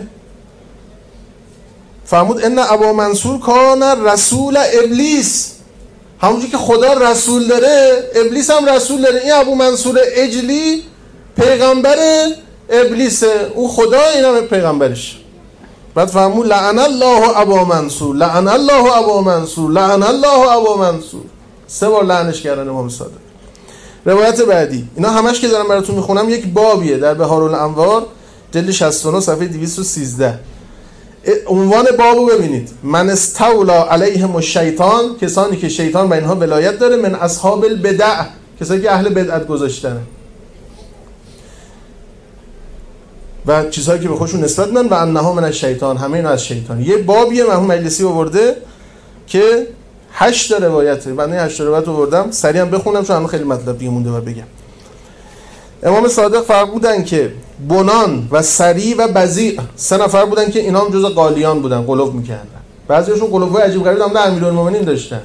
فرمود ان ابا منصور کان رسول ابلیس، همونجوری که خدا رسول داره ابلیس هم رسول داره. این ابو منصور اجلی پیغمبر ابلیسه، اون خدا، اینا پیغمبرش. بعد فرمود لعن الله ابا منصور، لعن الله ابا منصور، لعن الله ابا منصور. سه بار لعنش کردن امام صادق. روایت بعدی، اینا همش که دارم براتون میخونم یک بابیه در بهارالانوار جلد شصت و نه صفحه دویست و سیزده. عنوان بابو ببینید، من استولا علیهم الشیطان، کسانی که شیطان به اینها ولایت داره، من اصحاب البدع، کسانی که اهل بدعت گذاشتنه و چیزهایی که به خودشون نسبت میدن، و انها من الشیطان، همه اینا از شیطان. یه بابیه مرحوم مجلسی آورده که هشت روایته. من این هشت روایت آوردم سریع هم بخونم چون الان خیلی مطلب دیگه مونده و بگم. امام صادق فرمودن که بنان و سری و بزیع سه نفر بودن که اینا هم جزء قالیان بودن، قلوب میکردن. بعضیشون قلوبای عجیب غریب هم در امیرالمومنین داشتن.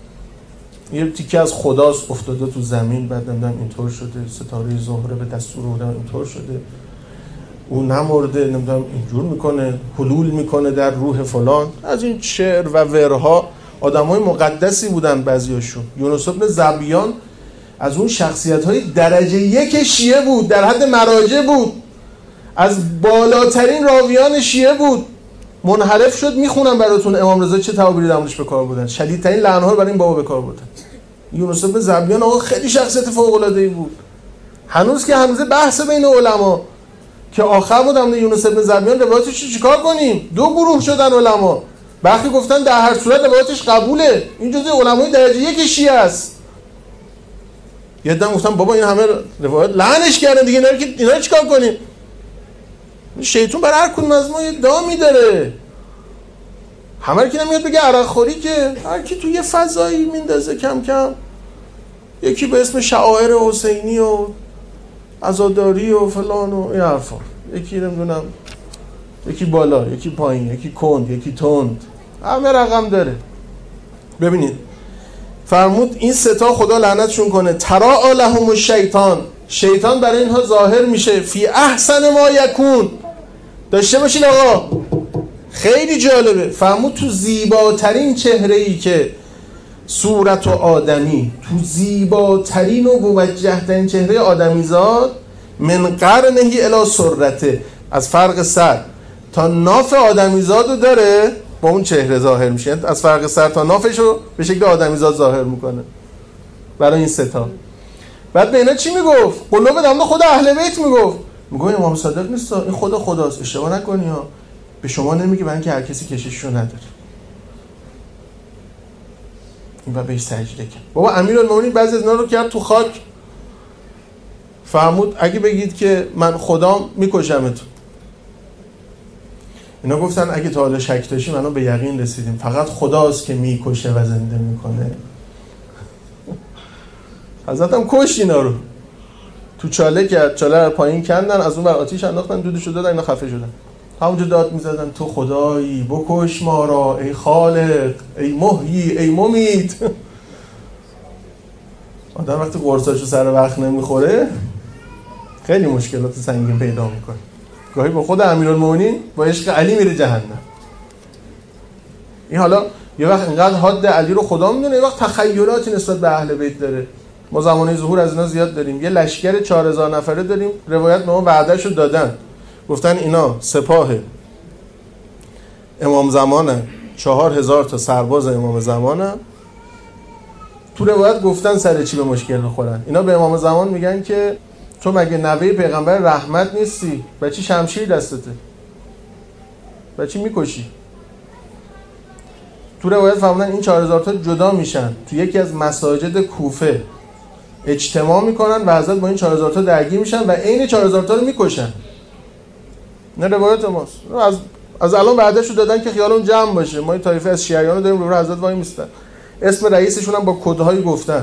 یه تیکه از خداست افتاده تو زمین، بعد نمیدونم اینطور شده، ستاره زهره به دستور بودن اینطور شده، اون نمرده، نمیدونم اینجور میکنه، حلول میکنه در روح فلان. از این شعر و ورها. آدمای مقدسی بودن بعضیاشون. یونس بن زبیان از اون شخصیت‌های درجه یک شیعه بود، در حد مراجع بود، از بالاترین راویان شیعه بود. منحرف شد. میخونم براتون امام رضا چه تعابیری درمونش به کار بردن، شدیدترین لعن‌ها رو برای این بابا به کار بردن. یونس بن زبیان آقا خیلی شخصیت فوق‌العاده‌ای بود. هنوز که هنوز بحث بین علما که آخر بودم یونس بن زبیان روایتش رو چیکار کنیم، دو گروه شدن علما. برخی گفتن در هر صورت روایتش قبوله، این جزء علمای درجه یک شیعه است. یه عده گفتن بابا این همه روایت لعنش کردن دیگه، اینا رو اینا رو چیکار کنیم؟ شیطان برای هر کدوم از ما یه دامی داره. همه کی نمیاد بگه عرق خوری، که هر کی تو یه فضایی میندازه کم کم. یکی به اسم شعائر حسینی و عزاداری و فلان و این حرفا، یکی نمیدونم، یکی بالا، یکی پایین، یکی کند، یکی تند، همه رقم داره. ببینید فرمود این سه تا خدا لعنتشون کنه. ترا لهم الشیطان، شیطان برای اینها ظاهر میشه. فی احسن ما یکون، داشته باشین آقا خیلی جالبه. فرمود تو زیباترین چهره‌ای که صورت و آدمی، تو زیباترین و موجه‌ترین چهره آدمیزاد، من قرنهی الی سرته، از فرق سر تا ناف آدمیزادو داره، با اون چهره ظاهر میشه. از فرق سر تا نافشو به شکل آدمیزاد ظاهر میکنه برای این سه تا. بعد به اینا چی میگفت؟ قلوب دامن خود اهل بیت میگفت. میگه امام صادق نیست، این خدا خداست، اشتباه نکنی ها. به شما نمیگه برای اینکه هر کسی کشششو نداره. این و بهش سجده کرد. بابا امیرالمومنین بعضی از اینا رو کرد تو خاک. فرمود اگه بگید که من خدام میکشمتون. اینا گفتن اگه تا حالا شک داشتیم الان به یقین رسیدیم، فقط خداست که میکشه و زنده میکنه. حضرت هم کشت اینا رو، تو چاله کرد، چاله رو پایین کندن، از اون بر آتیش انداختن، دودشو دادن، اینا خفه شدن. همونجا داد میزدن تو خدایی بکش ما را ای خالق ای محیی ای ممیت. آدم وقتی قرصاشو سر وقت نمیخوره خیلی مشکلات سنگین پیدا میکنه. گاهی با خود امیرالمومنین با عشق علی میره جهنم. این حالا یه وقت اینقدر حد علی رو خدا میدونه، یه وقت تخیلاتی نسبت به اهل بیت داره. ما زمانه ظهور از اینا زیاد داریم. یه لشکر چهار هزار نفره داریم، روایت به ما وعدهشو دادن، گفتن اینا سپاه امام زمانه، چهار هزار تا سرباز امام زمانه. تو روایت گفتن سر چی به مشکل میخورن. اینا به امام زمان میگن که تو مگه نوه پیغمبر رحمت نیستی؟ بچی شمشیر دستته، بچی میکشی؟ تو روایت فرمودن این چهار هزار تا جدا میشن، تو یکی از مساجد کوفه اجتماع میکنن و حضرت با این چهار هزار تا درگیر میشن و عین چهار هزار تا رو میکشن. نه روایت ماست. از از الان وعدهشو دادن که خیالون جمع باشه. ما این طایفه از شیعیان داریم رو حضرت وای میستن، اسم رئیسشون هم با کدهای گفتن.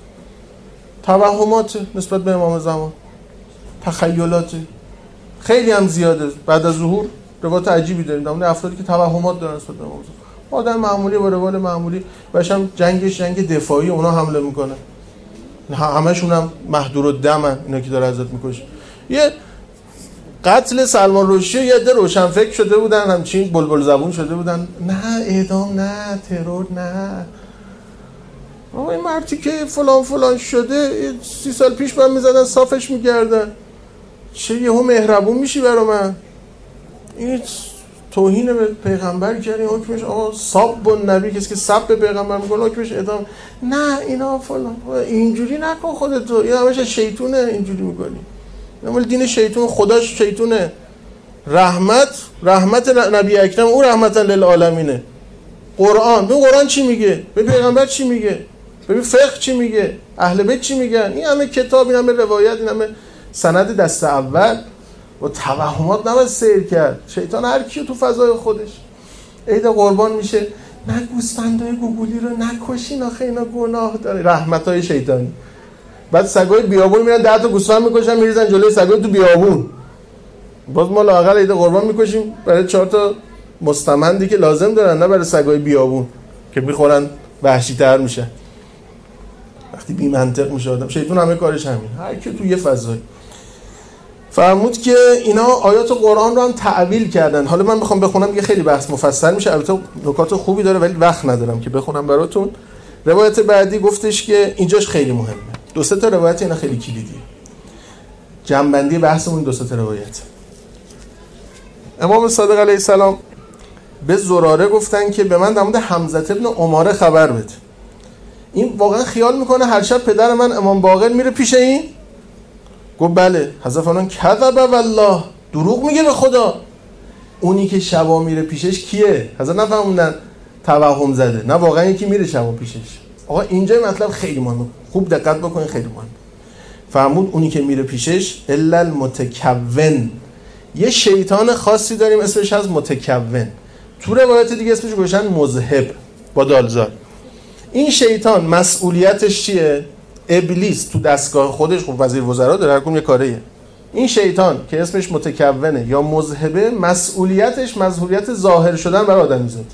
توهمات نسبت به امام زمان، تخیلات خیلی هم زیاده. بعد از ظهور روایت عجیبی داریم در افرادی که توهمات دارن نسبت به امام زمان. آدم معمولی با روال معمولی، باشم جنگش جنگ دفاعی، اونا حمله میکنن، همشون هم محدودالدمن اینا که داره حضرت میکشه. یه قتل سلمان رشدی یه عده روشن فکر شده بودن، همچین بلبل زبون شده بودن، نه اعدام، نه ترور، نه آقا این مرتی که فلان فلان شده سی سال پیش من میزدن صافش میگردن، چه یهو مهربون میشی برا من؟ این توهین به پیغمبر کردی، حکمش آقا ساب النبی، کسی که سب به پیغمبر میکنه حکمش اعدام. نه اینا فلان، اینجوری نکن خودتو، این همش شیطونه اینجوری میکنی. نمال دین شیطون، خداش شیطونه. رحمت رحمت نبی اکرم او رحمتا للعالمینه. قرآن، ببین قرآن چی میگه، ببین پیغمبر چی میگه، ببین فقه چی میگه، اهل بیت چی میگن. این همه کتاب، این همه روایت، این همه سند دست اول و توهمات نباید سیر کرد. شیطان هر کیو تو فضای خودش. عید قربان میشه، نه گوسفندای گوگولی رو نکشین آخه اینا گناه داره، رحمتای شیطانی. بعد سگای بیابون میرن ده تا گوسفند میکشن میریزن جلوی سگای تو بیابون. باز ما لااقل عید قربان میکشیم برای چهار تا مستمندی که لازم دارن، نه برای سگای بیابون که میخورن وحشی‌تر میشن. وقتی بی منطق میشه آدم، شیطان همه کارش همین، هر کی تو یه فضایی. فرمود که اینا آیات قرآن رو هم تعویل کردن. حالا من میخوام بخونم، یه خیلی بحث مفصل میشه، البته نکات خوبی داره ولی وقت ندارم که بخونم براتون. روایت بعدی گفتش که اینجاش خیلی مهمه، دو سه تا روایت اینا خیلی کلیدیه. جمع‌بندی بحثمون دو سه تا روایت. امام صادق علیه السلام به زراره گفتن که به من در مورد حمزه ابن عماره خبر بده. این واقعا خیال میکنه هر شب پدر من امام باقر میره پیش این؟ گفت بله. حضرت فرمودن کذب والله، دروغ میگه به خدا. اونی که شبا میره پیشش کیه؟ حضرت نفهموندن توهم زده، نه واقعا یکی میره شبا پیشش. آقا اینجا مطلب خیلی مهمه، خوب دقت بکنین، خیلی مهمه. فرمود اونی که میره پیشش الا المتکون، یه شیطان خاصی داریم اسمش از متکون. تو روایت دیگه اسمش گوشن مذهب با دالزار. این شیطان مسئولیتش چیه؟ ابلیس تو دستگاه خودش، خب وزیر وزرا داره، هر کدوم یه کاریه. این شیطان که اسمش متکونه یا مذهبه، مسئولیتش مسئولیت ظاهر شدن برای آدمیزاد.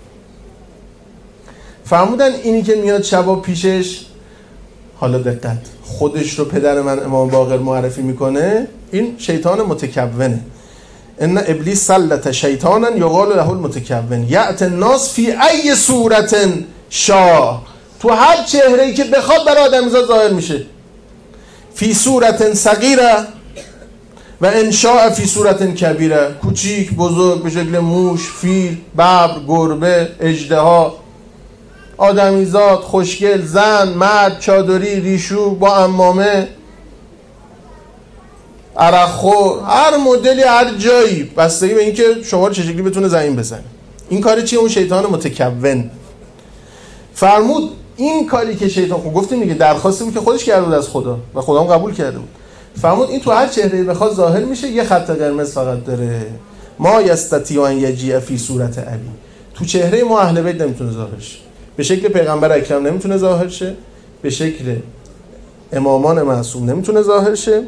فرمودن اینی که میاد شبا پیشش، حالا دقت، خودش رو پدر من امام باقر معرفی میکنه، این شیطان متکونه. ان ابلیس سلط شیطانا یقال له المتکون یأتی الناس فی ای صورت شاء، تو هر چهره‌ای که بخواد برای آدمیزاد ظاهر میشه. فی صورت صغیره و ان شاء فی صورت کبیره، کوچیک بزرگ، به شکل موش، فیل، ببر، گربه، اژدها، آدمیزاد، خوشگل، زن، مرد، چادری، ریشو، با عمامه، عرقخور، هر مدلی، هر جایی، بستگی به اینکه شما رو چه شکلی بتونه زمین بزنه. این کار چیه؟ اون شیطان متکون. فرمود این کاری که شیطان، خب گفتیم دیگه درخواستی بود که خودش کرده بود از خدا و خدا هم قبول کرده بود. فهمود این تو هر چهره‌ای بخواد ظاهر میشه، یه خط قرمز فقط داره، ما یستطیع ان یجیء فی صورت علی. تو چهره ما اهل بیت نمیتونه ظاهر شه، به شکل پیغمبر اکرم نمیتونه ظاهر شه، به شکل امامان معصوم نمیتونه ظاهر شه،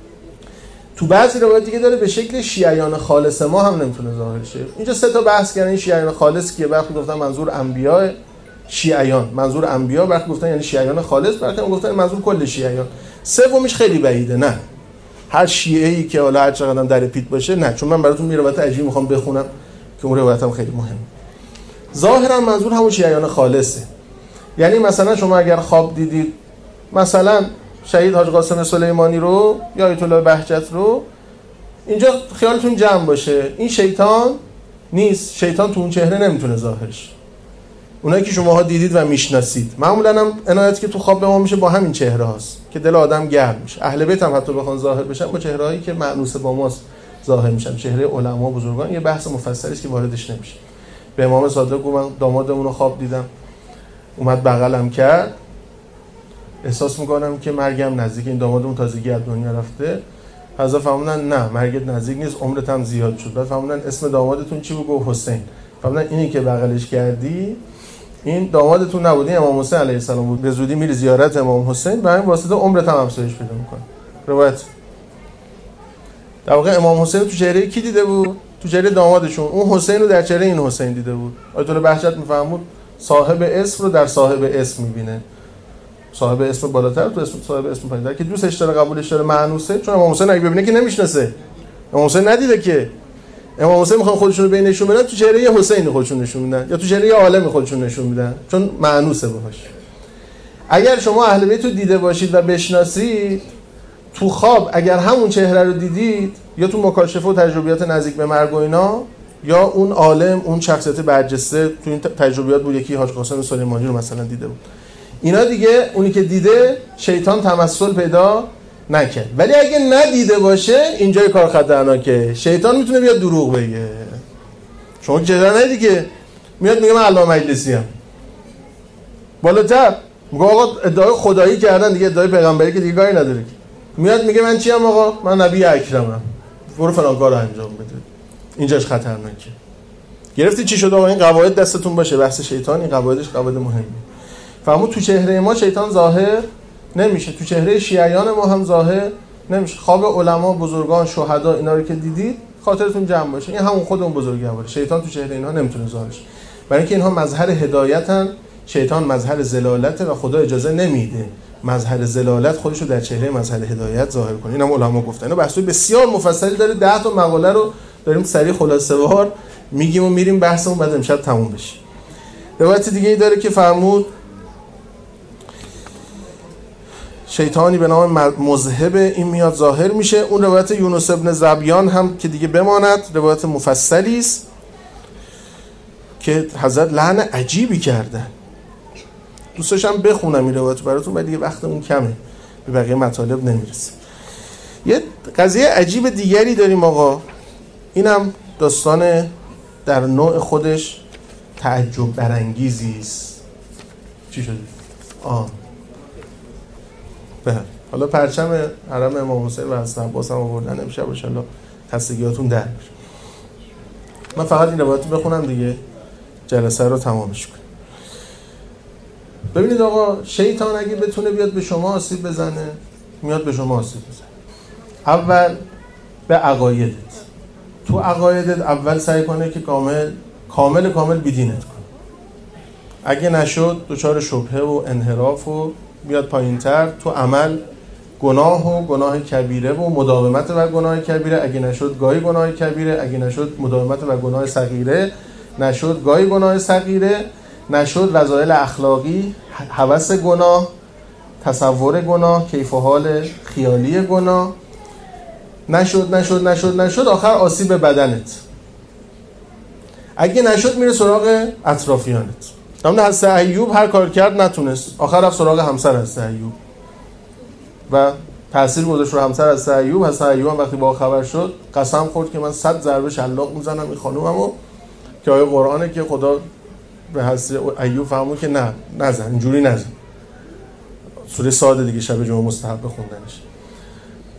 تو بعضی روایت دیگه داره به شکل شیعیان خالص ما هم نمیتونه ظاهر شه. اینجا سه تا بحث کردن این شیعیان خالص که برخی گفتن منظور انبیاء شیعیان، منظور انبیا، برخی گفتن یعنی شیعیان خالص، برخی هم گفتن منظور کل شیعیان. سومیش خیلی بعیده، نه هر شیعه‌ای که حالا هر چقدر هم در پیت باشه، نه، چون من براتون یه روایت عجیب میخوام بخونم که اون روایت هم خیلی مهمه. ظاهرا منظور همون شیعیان خالصه. یعنی مثلا شما اگر خواب دیدید مثلا شهید حاج قاسم سلیمانی رو یا آیت الله بهجت رو، اینجا خیالتون جمع باشه این شیطان نیست، شیطان تو اون چهره نمیتونه ظاهر شه. اونایی که شماها دیدید و میشناسید معمولا هم عنایتی که تو خواب به ما میشه با همین چهره هاست که دل آدم گرم میشه. اهل بیت هم حتی بخوان ظاهر بشن با چهرهایی که مأنوس با ماست ظاهر میشن، چهره علما بزرگان. یه بحث مفصلی است که واردش نمیشه. به امام صادق گفتم من دامادمون رو خواب دیدم، اومد بغلم کرد، احساس میکنم که مرگم نزدیک، این دامادمون تازگی از دنیا رفته. حضرت فرمودن نه مرگت نزدیک نیست، عمرت هم زیاد شد. بعد فرمودن اسم دامادتون چی بود؟ گفت حسین. فرمودن اینی که بغلش کردی این دامادتون نبود، این امام حسین علیه السلام بود، به زودی میری زیارت امام حسین و همین واسطه عمرت هم افزایش پیدا میکنه. روایت در واقع امام حسین تو چهره کی دیده بود؟ تو چهره دامادشون. اون حسین رو در چهره این حسین دیده بود. آیت الله بهجت میفهمود صاحب اسم رو در صاحب اسم میبینه، صاحب اسم بالاتر تو اسم صاحب اسم پایین‌تر، که دوستش داره قبولش داره معنوسه. چون امام حسین اگه ببینه که نمیشناسه، امام حسین ندیده که، امام حسین میخوان خودشون رو بین نشون بدن، تو چهره حسین خودشون نشون میدن یا تو چهره عالم خودشون نشون میدن، چون معنوسه باهاش. اگر شما اهل بیت رو دیده باشید و بشناسید، تو خواب اگر همون چهره رو دیدید یا تو مکاشفه و تجربیات نزدیک به مرگ و اینا، یا اون عالم اون شخصیت برجسته تو این تجربیات بود، یکی حاج قاسم سلیمانی رو مثلا دیده بود، اینا دیگه اونی که دیده شیطان تمثل پیدا نکرد. ولی اگه ندیده باشه اینجای کار خطرناکه، شیطان میتونه بیاد دروغ بگه. شما که چهره ندیدی که میاد میگه من علامه مجلسی ام، بالاتر میگه آقا ادعای خدایی کردن دیگه، ادعای پیغمبری که دیگه کاری نداره، میاد میگه من چی ام آقا؟ من نبی اکرمم، برو فلان کارو انجام بده. اینجاش خطرناکه. گرفتی چی شد آقا؟ این قواعد دستتون باشه، بحث شیطان این قواعدش قواعد مهمه. فهمو تو چهره ما شیطان ظاهر نمیشه، تو چهره شیعیان ما هم ظاهر نمیشه. خواب علما بزرگان شهدا اینا رو که دیدید خاطرتون جمع باشه، این همون خود اون بزرگواره. شیطان تو چهره اینها نمیتونه ظاهر شه، برای اینکه اینها مظهر هدایتن، شیطان مظهر ضلالته و خدا اجازه نمیده مظهر ضلالت خودش رو در چهره مظهر هدایت ظاهر کنه. اینم علما گفتن. اینا بحثای بسیار مفصلی داره، ده تا مقاله رو داریم سریع خلاصه وار میگیم و میریم بحثمون بعد امشب تموم بشه. روایت دیگه ای داره که فرمود شیطانی به نام مذهب این میاد ظاهر میشه. اون روایت یونس ابن زبیان هم که دیگه بماند، روایت مفصلی است که حضرت لعن عجیبی کردن. دوست داشتم بخونم این روایت براتون ولی دیگه وقتمون کمه، به بقیه مطالب نمیرسیم. یه قضیه عجیب دیگری داریم آقا، اینم داستان در نوع خودش تعجب برانگیزی است. چی شده؟ آه بله، حالا پرچم حرم امام حسین و حضرت عباس هم آوردن امشب ان شاءالله خستگیاتون در میشه. من فقط این روایت رو بخونم دیگه جلسه رو تمامش کنیم. ببینید آقا، شیطان اگه بتونه بیاد به شما آسیب بزنه، میاد به شما آسیب بزنه. اول به عقایدت، تو عقایدت اول سعی کنه که کامل کامل کامل بیدینت کنه. اگه نشد دچار شبهه و انحراف و بیاد پایین‌تر، تو عمل گناه و گناه کبیره و مداومت بر گناه کبیره، اگه نشد گاهی گناه کبیره، اگه نشد مداومت بر گناه صغیره، نشد گاهی گناه صغیره، نشد رذایل اخلاقی، هوس گناه، تصور گناه، کیف و حال خیالی گناه، نشد نشد نشد نشد آخر آسیب بدنت. اگه نشد میره سراغ اطرافیانت. نمونه حضرت ایوب هر کار کرد نتونست، آخر رفت سراغ همسر حضرت ایوب و تأثیر گذاشت رو همسر حضرت ایوب. حضرت ایوب هم وقتی با خبر شد قسم خورد که من صد ضربه شلاق میزنم این خانوممو، که آیه قرآنه که خدا به حضرت ایوب فهمون که نه نزن، اینجوری نزن. سوره صاد دیگه شب جمعه مستحب خوندنش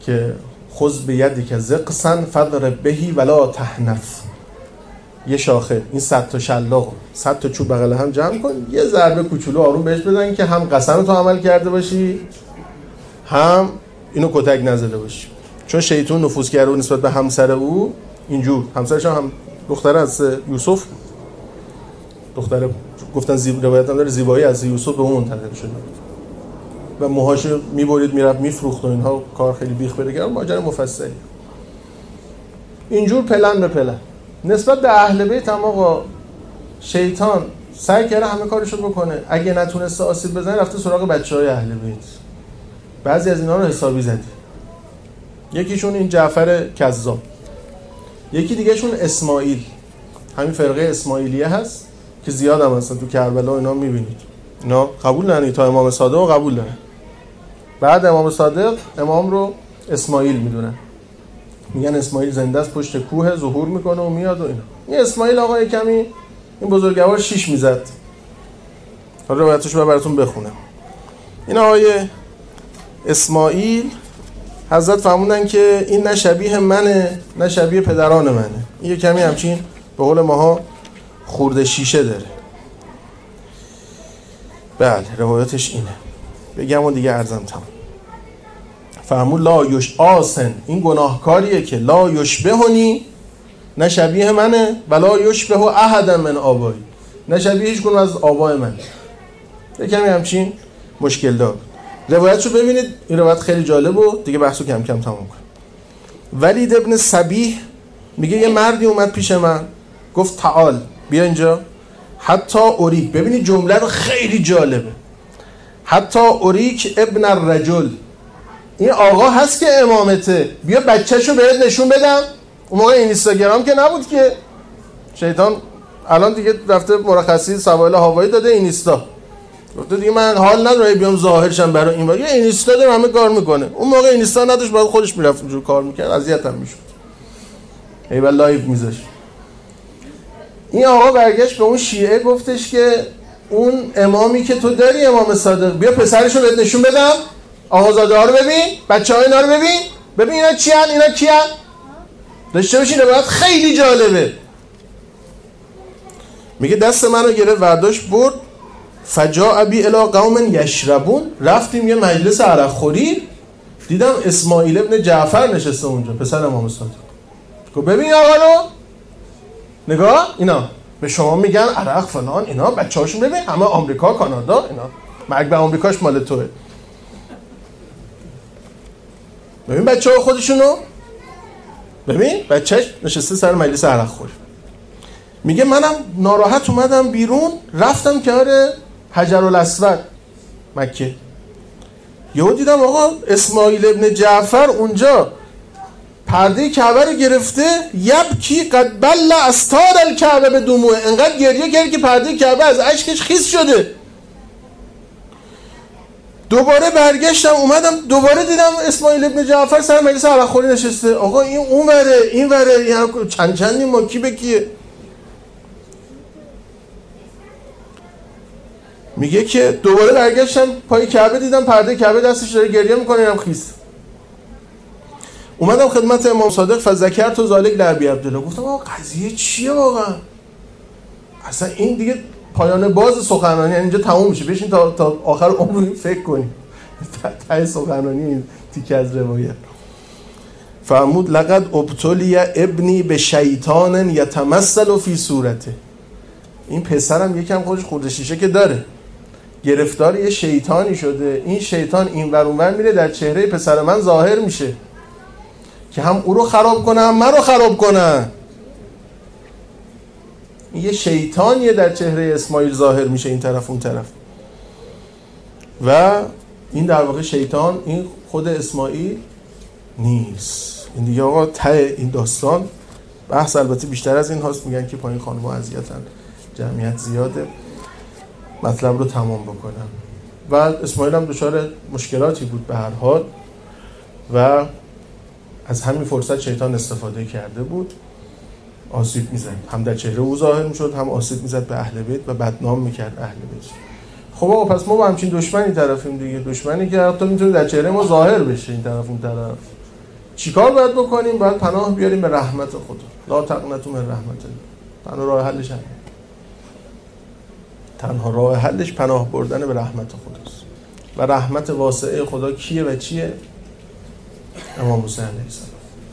که خذ بیدک زقسا فضرب بهی ولا تحنث، یه شاخه این صد تا شلاق صد تا چوب بغل هم جمع کن، یه ضربه کوچولو آروم بهش بزن که هم قسم تو عمل کرده باشی هم اینو کتک نزده باشی. چون شیطان نفوذ کرده و نسبت به همسر او اینجور، همسرش هم دختر از یوسف، دختر گفتن زیب روایت هم داره زیبایی از یوسف به اون منتقل شده و موهاشو میبرید میرفت میفروخت و اینها، کار خیلی بیخ بره کردن، ماجرا مفصلی. اینجور پلن به پلن نسبت به اهل بیت هم آقا شیطان سعی کرده همه کارشو بکنه، اگه نتونسته آسیب بزنه رفته سراغ بچهای اهل بیت. بعضی از اینا رو حسابی زدی، یکیشون این جعفر کذاب، یکی دیگه شون اسماعیل، همین فرقه اسماعیلیه هست که زیاد هم هستن تو کربلا، اینا میبینید اینا قبول ندارن تا امام صادق رو قبول دارن، بعد امام صادق امام رو اسماعیل میدونن، میگن اسماعیل زنده است پشت کوه ظهور میکنه و میاد و اینا. این اسماعیل آقا کمی این بزرگوار شیش میزد، حالا روایتش رو براتون بخونم. این آقای اسماعیل حضرت فرمودن که این نه شبیه منه نه شبیه پدران منه، این یه کمی همچین به قول ماها خورده شیشه داره. بله روایتش اینه، بگم و دیگه عرضم تمام. فرمود لا یش آسن، این گناهکاریه که لا یشبهنی، نه شبیه منه، ولا یشبه احد من آبایی، نه شبیه هیچ کنون از آبای من. یه کمی همچین مشکل دار. روایتشو ببینید، این روایت خیلی جالب و دیگه بحثو کم کم تمام کنم. ولید ابن صبیح میگه یه مردی اومد پیش من گفت تعال بیا اینجا، حتی اوریک، ببینید جمله رو خیلی جالبه، حتی اوریک ابن الرجل، این آقا هست که امامته، بیا بچه‌شو بهت نشون بدم. اون موقع اینستاگرام که نبود که، شیطان الان دیگه رفته مرخصی سوایل هوایی داده اینستا، گفته دیگه من حال ندارم بیام ظاهرشم برای این وقت، یه اینستا داره همه کار میکنه. اون موقع اینستا نداشت، بعد خودش میرفت اونجور کار میکرد، اذیتم میشد، ای والله لایو میذاش. این آقا برگشت به اون شیعه گفتش که اون امامی که تو داری امام صادق، بیا پسرشو بهت نشون بدم، آقازاده ها رو ببین، بچه های اینا رو ببین، ببین اینا چی هن اینا کی هن، داشته باشین. روایت خیلی جالبه، میگه دست منو گرفت ورداشت برد، فجاء بی الی قوم یشربون، رفتیم یه مجلس عرق خوری، دیدم اسماعیل ابن جعفر نشسته اونجا، پسر امام صادق. گفت ببین آقا رو نگاه، اینا به شما میگن عرق فلان، اینا بچه‌هاشون ببین همه آمریکا کانادا، اینا مرگ به آمریکاش مال توه، ببین بچه‌ها خودشونو ببین، بچه‌ش نشسته سر مجلس عرق خوری. میگه منم ناراحت اومدم بیرون، رفتم کنار حجرالاسود مکه، یهو دیدم آقا اسماعیل ابن جعفر اونجا پرده کعبه رو گرفته، یبکی قد بل استار الکعبه به دموع، انقدر گریه کرد که پرده کعبه از اشکش خیس شده. دوباره برگشتم اومدم دوباره دیدم اسماعیل ابن جعفر سر مجلس عرق خوری نشسته. آقا این اون وره این وره، یعنی چند چندی ما کی به کیه؟ میگه که دوباره برگشتم پای کعبه دیدم پرده کعبه دستش داره گریه میکنه، اینم خیس. اومدم خدمت امام صادق فذکرت و ذالک لابی عبدالله، گفتم آقا قضیه چیه واقعا؟ اصلا این دیگه پایان باز سخنرانی، یعنی اینجا تموم میشه، بشین تا تا آخر عمر فکر کنیم ته سخنرانی تیکه از روایت. فرمود لقد ابتلی ابنی به شیطان یتمثل فی صورته، این پسرم یکم خودش خورده شیشه که داره، گرفتار یه شیطانی شده، این شیطان این ور اون ور میره در چهره پسر من ظاهر میشه که هم او رو خراب کنه هم من رو خراب کنه. یه شیطانیه در چهره اسماعیل ظاهر میشه این طرف اون طرف، و این در واقع شیطان این خود اسماعیل نیست. این دیگه آقا ته این داستان بحث البته بیشتر از این هاست، میگن که پایین خانم‌ها اذیتن، جمعیت زیاده، مطلب رو تمام بکنم. و اسماعیل هم دچار مشکلاتی بود به هر حال و از همین فرصت شیطان استفاده کرده بود، آسیب میزد، هم در چهره او ظاهر میشد، هم آسیب میزد به اهل بیت و بدنام میکرد اهل بیت. خب آقا پس ما با همچین دشمنی طرفیم دیگه، دشمنی که حتی میتونه در چهره ما ظاهر بشه این طرف اون طرف، چیکار باید بکنیم؟ باید پناه بیاریم به رحمت خدا. لا تقنطوا من رحمت الله. تنها راه حلش همین. تنها راه حلش پناه بردن به رحمت خداست. و رحمت واسعه خدا کیه و چیه؟ امام حسین علیه السلام.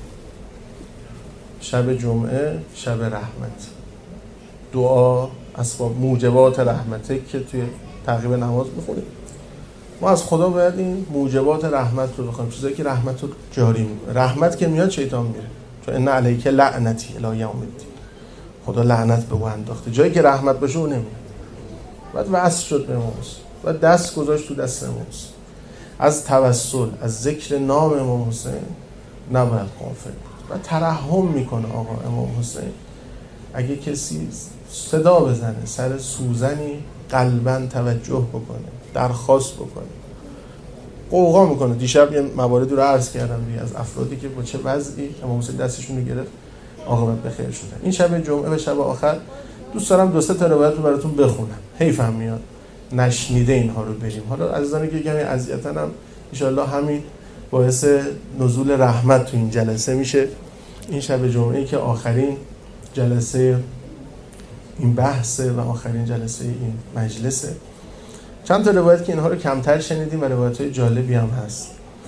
شب جمعه شب رحمت، دعا اسباب موجبات رحمته که توی تعقیب نماز میخونیم. ما از خدا باید این موجبات رحمت رو بخوایم، چیزایی که رحمت رو جاری میکنه. رحمت که میاد شیطان میره، چون ان علیک لعنتی الی یوم الدین. خدا لعنت به او انداخته. جایی که رحمت باشه اون نمیاد. بعد وصل شد به امام حسین و دست گذاشت تو دست امام حسین. از توسل، از ذکر نام امام حسین نباید غافل بود. و ترحم میکنه آقا امام حسین. اگه کسی صدا بزنه، سر سوزنی قلباً توجه بکنه، درخواست بکنه، قوقا میکنه. دیشب یه مواردی رو عرض کردم دیگه از افرادی که با چه وضعی امام حسین دستشون رو گرفت عاقبت بخیر شدن. این شب جمعه و شب آخر دوست دارم دو سه تا روایت رو براتون بخونم. حیفم میاد نشنیده اینها رو بریم. حالا عزیزانی که کمی اذیتن هم ان شاءالله همین باعث نزول رحمت تو این جلسه میشه. این شب جمعه‌ای که آخرین جلسه این بحثه و آخرین جلسه این مجلسه. چند تا روایت که اینها رو کمتر شنیدیم و روایت‌های جالبی هم هست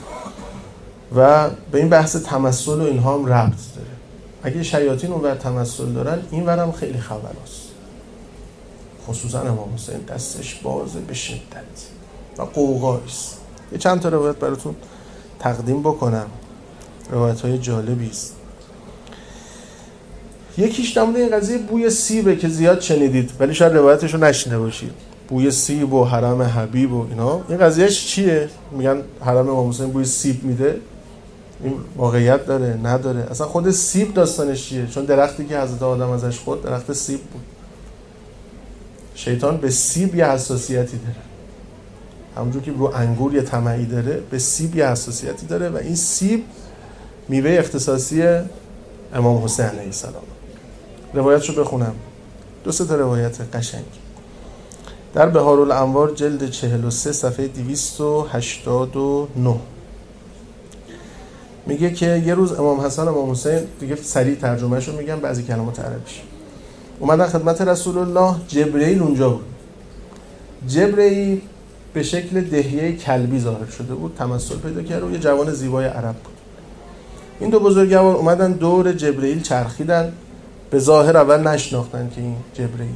و به این بحث تمثل و اینها هم ربط داره. اگه شیاطین اونور تمثل دارن، اینور هم خیلی خبراست. خصوصا امام حسین دستش بازه به شدت و قوقاییست. یه چند تا روایت براتون تقدیم بکنم. روایت‌های جالبی است. یکیش در مورد این قضیه بوی سیبه که زیاد شنیدید ولی شاید روایتش رو نشنیده باشید. بوی سیب و حرم حبیب و اینا. این قضیهش چیه؟ میگن حرم امام حسین بوی سیب میده. این واقعیت داره نداره؟ اصلا خود سیب داستانش چیه؟ چون درختی که حضرت آدم ازش خورد درخت سیب بود. شیطان به سیب یه حساسیتی داره. همونجور که رو انگور یه طمعی داره، به سیب یه حساسیتی داره و این سیب میوه اختصاصی امام حسین علیه السلام. روایتشو بخونم. دو سه تا روایت قشنگ. در بهارالانوار جلد چهل و سه صفحه دویست و هشتاد و نه میگه که یه روز امام حسن امام حسین، دیگه سریع ترجمهشو میگم بعضی کلمات عربیش، اومدن خدمت رسول الله. جبرئیل اونجا بود. جبرئیل به شکل دهیه کلبی ظاهر شده بود، تمثل پیدا کرده و یه جوان زیبای عرب بود. این دو بزرگوار اومدن دور جبرئیل چرخیدن. به ظاهر اول نشناختن که این جبرئیل.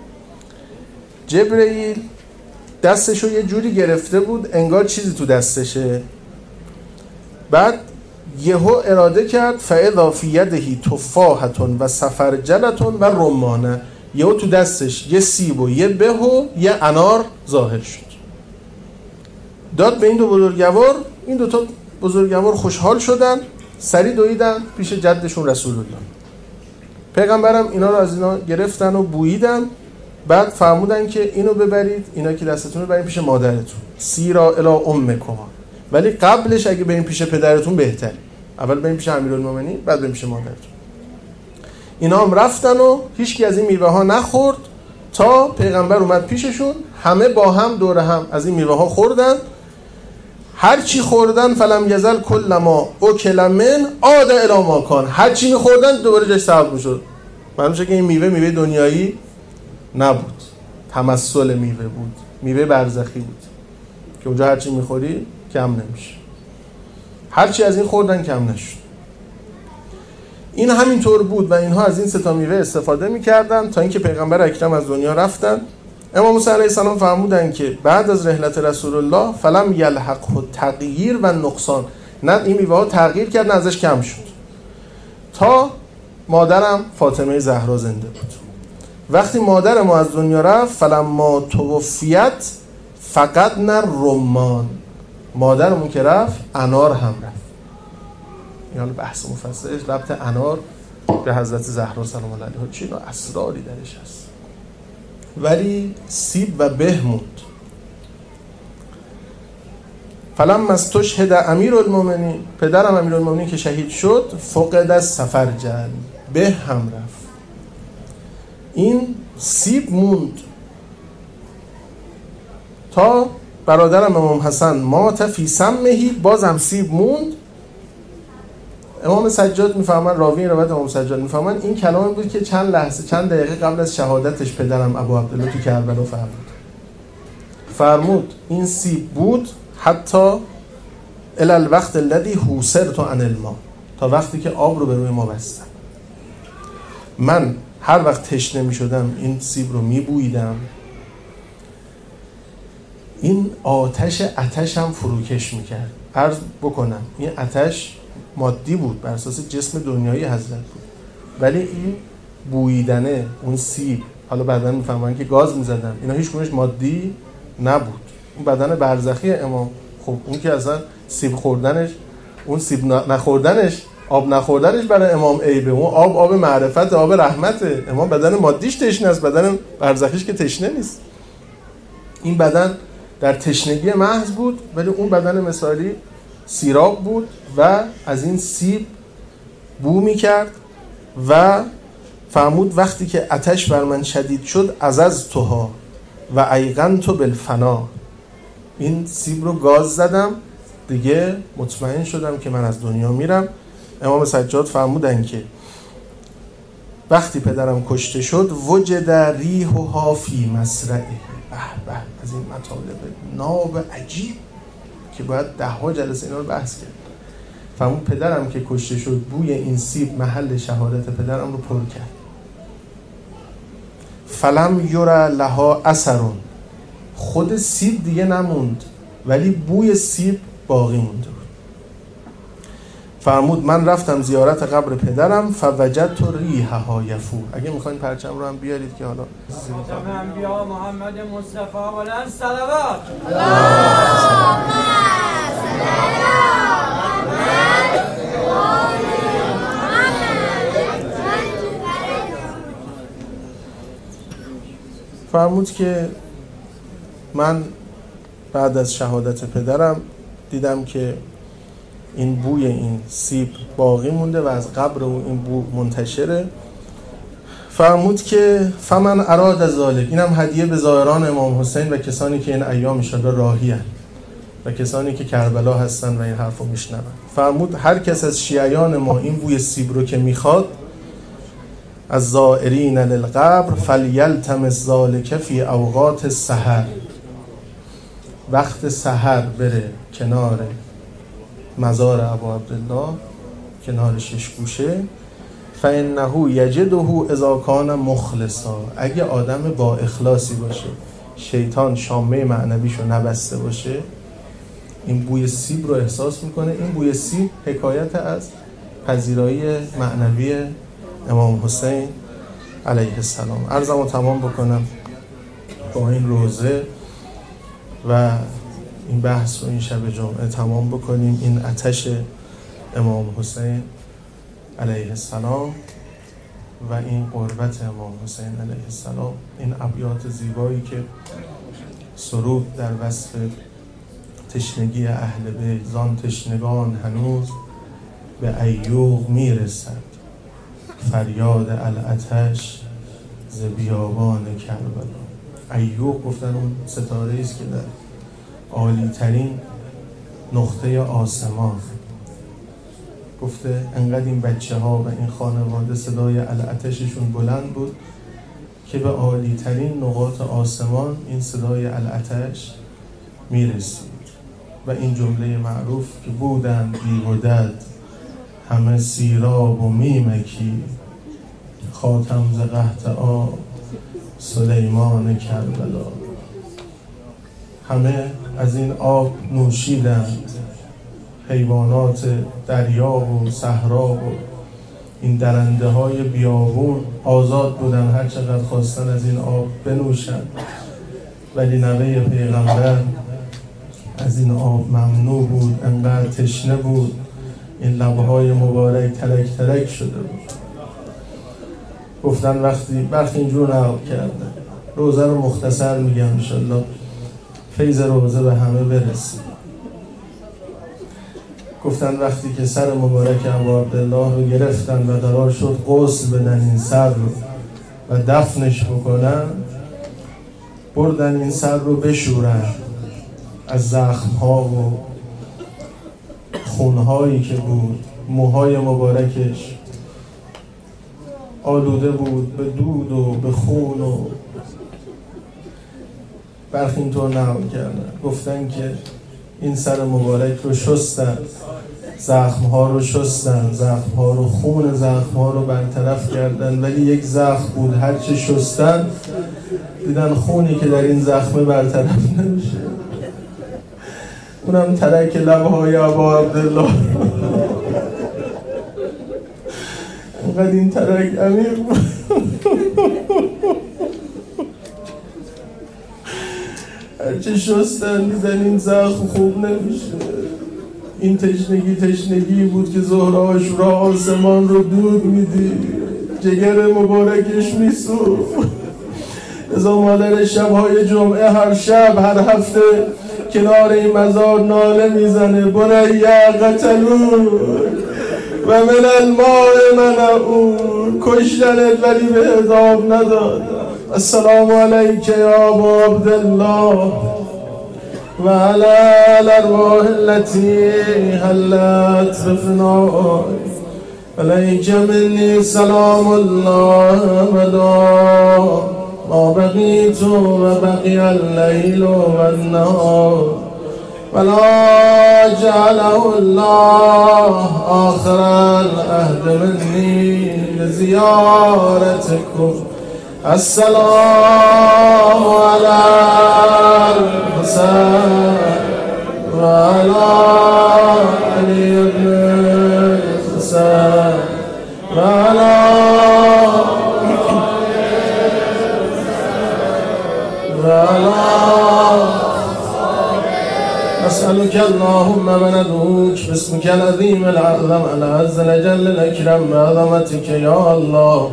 جبرئیل دستشو یه جوری گرفته بود انگار چیزی تو دستشه. بعد یهو اراده کرد فاذا فی یده تفاحه و سفرجله و رمانه. یهو تو دستش یه سیب و یه به و یه انار ظاهر شد. داد به این دو بزرگوار. این دو تا بزرگوار خوشحال شدن، سری دویدن پیش جدشون رسول الله. پیغمبرم اینا رو از اینا گرفتن و بوییدن. بعد فرمودن که اینو ببرید، اینا که دستتون رو ببرید پیش مادرتون، سیرا الی امکما. ولی قبلش اگه بریم پیش پدرتون بهتره. اول بریم پیش امیرالمومنین بعد بریم پیش مادرتون. اینا هم رفتن و هیچکی از این میوه ها نخورد تا پیغمبر اومد پیششون. همه با هم دور هم از این میوه ها خوردن. هر چی خوردن فلم یزل کل ما اکل من عاد الی ما کان. هر چی می‌خوردن دوباره جاش ثبت می‌شد. معلومه که این میوه میوه دنیایی نبود، تمثل میوه بود، میوه برزخی بود که اونجا هر چی می‌خوری کم نمیشه. هر چی از این خوردن کم نشد. این همینطور بود و اینها از این سه تا میوه استفاده می‌کردن تا اینکه پیغمبر اکرم از دنیا رفتن. امام حسین علیه السلام فرمودن که بعد از رحلت رسول الله فلم یلحقه تغییر و نقصان. نه این میوه ها تغییر کرد نه ازش کم شد تا مادرم فاطمه زهرا زنده بود. وقتی مادر ما از دنیا رفت فلما توفیت فقط نه رمان. مادرمون که رفت انار هم رفت. یعنی بحث مفصلش ربط انار به حضرت زهرا سلام الله علیها چی؟ اسراری درش هست. ولی سیب و به موند. فلما استشهد امیرالمومنین، پدرم امیرالمومنین که شهید شد، فقد از سفرجل، به هم رفت. این سیب موند تا برادرم امام حسن مات فی سمهی، بازم سیب موند امام سجاد میفهمن، راوی این روایت امام سجاد میفهمن این کلام بود که چند لحظه چند دقیقه قبل از شهادتش پدرم ابو عبدالله تو کربلا فرمود. فرمود این سیب بود حتی الی الوقت الذی حوصرت عن الماء، تا وقتی که آب رو به روی ما بستم. من هر وقت تشنه میشدم این سیب رو میبویدم، این آتش آتشم فروکش میکرد. عرض بکنم این آتش مادی بود، بر اساس جسم دنیایی حضرت بود، ولی این بویدنه اون سیب، حالا بعداً میفهمن که گاز میزدن، اینا هیچ کنش مادی نبود. اون بدن برزخی امام، خب اون که اصلا سیب خوردنش، اون سیب نخوردنش، آب نخوردنش برای امام عیبه. اون آب آب معرفت، آب رحمته. امام بدن مادیش تشنه است، بدن برزخیش که تشنه نیست. این بدن در تشنگی محض بود، ولی اون بدن مثالی سیراب بود و از این سیب بو میکرد و فرمود وقتی که آتش بر من شدید شد عززتها و ایقنت بالفنا، این سیب رو گاز زدم دیگه، مطمئن شدم که من از دنیا میرم. امام سجاد فرمودن که وقتی پدرم کشته شد وجد ریحها فی مصرعه. به به، از این مطالب ناب عجیب که باید ده ها جلسه اینا رو بحث کرد. فرمود پدرم که کشته شد بوی این سیب محل شهادت پدرم رو پر کرد. فلم یرى لها اثرون، خود سیب دیگه نموند ولی بوی سیب باقی مونده بود. فرمود من رفتم زیارت قبر پدرم فوجدت ریحها یفو. اگه میخواین پرچم رو هم بیارید که حالا خاتم انبیا محمد مصطفی بلند صلوات. فرمود که من بعد از شهادت پدرم دیدم که این بوی این سیب باقی مونده و از قبر او این بو منتشره. فرمود که فمن اراد ذلک، اینم هدیه به زائران امام حسین و کسانی که این ایام انشاءالله راهی هستند و کسانی که کربلا هستن و این حرفو میشنون. فرمود هر کس از شیعیان ما این بوی سیب رو که میخواد از زائرین للقبر فلیلتمس ذلک فی اوقات السحر، وقت سحر بره کنار مزار ابو عبدالله، کنار شش گوشه، فانه یجده اذا کان مخلصا، اگه آدم با اخلاصی باشه، شیطان شامه معنویشو نبسته باشه، این بوی سیب رو احساس میکنه. این بوی سیب حکایت از پذیرایی معنوی امام حسین علیه السلام. عرضمو تمام بکنم با این روزه و این بحث رو این شب جمعه تمام بکنیم. این آتش امام حسین علیه السلام و این قربت امام حسین علیه السلام، این ابیات زیبایی که سرود در وصف تشنگی اهل بیت، زان تشنگان هنوز به ایوغ میرسد، فریاد العطش ز بیابان کربلا. ایوغ گفتن اون ستاره است که در عالی ترین نقطه آسمان، گفته انقدر این بچه ها و این خانواده صدای العطششون بلند بود که به عالی ترین نقاط آسمان این صدای العطش میرسید. و این جمله معروف که بودن بی‌ودد همه سیراب و میمکی، خاتم ز قحطه سلیمان کربلا. همه از این آب نوشیدند، حیوانات دریا و صحرا و این درنده های بیابون آزاد بودن، هر چقدر خواستن از این آب بنوشند، ولی نوه پیغمبر از این آب ممنوع بود، انقدر تشنه بود این لبهای مبارک ترک ترک شده بود. گفتن وقتی برخی اینجور نقل کردن، روزه رو مختصر میگم انشالله فیض روزه به همه برسید. گفتن وقتی که سر مبارک ابو عبدالله رو گرفتن و قرار شد غسل بدن این سر رو و دفنش بکنن، بردن این سر رو بشورن از زخم‌ها و خونهایی که بود موهای مبارکش آلوده بود به دود و به خون و برخی اینطور نقل کردن، گفتن که این سر مبارک رو شستن، زخمها رو شستن، زخمها رو خون زخمها رو برطرف کردن، ولی یک زخم بود هرچه شستن دیدن خونی که در این زخمه برطرف نمیشه، اونم ترک لبهای ابا عبدالله. اینقدر این ترک عمیق بود هرچه شستن دیدن این زخم خوب نمیشه. این تشنگی تشنگی بود که ظهر عاشورا آسمان رو دود میدید، جگر مبارکش میسوخت. ازا مادر شبهای جمعه هر شب هر هفته کنار این مزار ناله میزنه بنی قتلون و من الماء منعون، کشتنت ولی به عذاب نداد. السلام علیک یا ابا عبدالله و علی الارواح التي حلت بفنائك، علیک منی سلام الله ابدا ما بقیت و بقی اللیل و النهار ولا جعله الله آخر العهد منی لزیارتکم. السلام علی الحسین و علی علی بن الحسین و علی أسألك اللهم وندعوك باسمك العظيم الأعظم العز الأجل الأكرم بعظمتك يا الله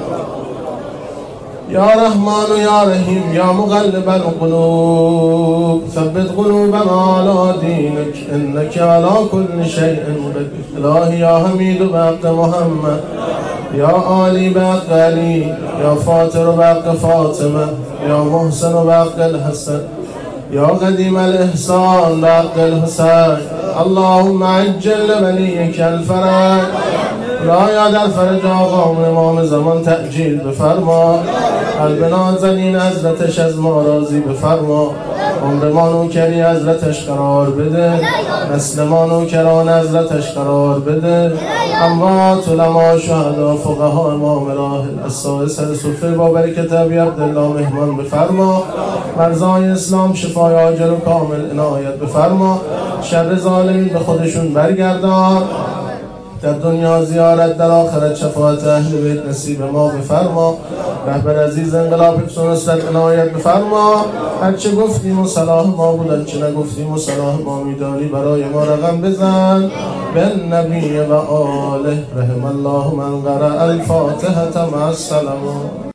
يا رحمن يا رحيم يا مقلب القلوب ثبت قلوبنا على دينك إنك على كل شيء قدير. إلهي يا حميد بحق محمد، يا عالي بحق علي، يا فاطر بحق فاطمة، يا محسن بحق الحسن، يا قديم الإحسان بحق الحسين. اللهم عجل لوليك الفرج، لا یا در فرج آقا امام زمان تأجیل بفرما، قلب نازنین حضرتش از ما راضی بفرما، عمر ما نوکری حضرتش قرار بده، نسل ما نوکران حضرتش قرار بده، اموات علما شهدا فقها امام راحل الساعه سر صفه با برکت ابی عبدالله مهمان بفرما، مرزای اسلام شفای عاجل و کامل عنایت بفرما، شر ظالمین به خودشون برگردان، در دنیا زیارت در آخرت شفاعت اهل بیت نصیب ما بفرما، رهبر عزیز انقلاب حسن نصرت عنایت بفرما، هرچه گفتیم و صلاح ما بود چه نگفتیم و صلاح ما میدانی برای ما رقم بزن. به نبی و آله رحم الله من قرأ الفاتحة مع السلام.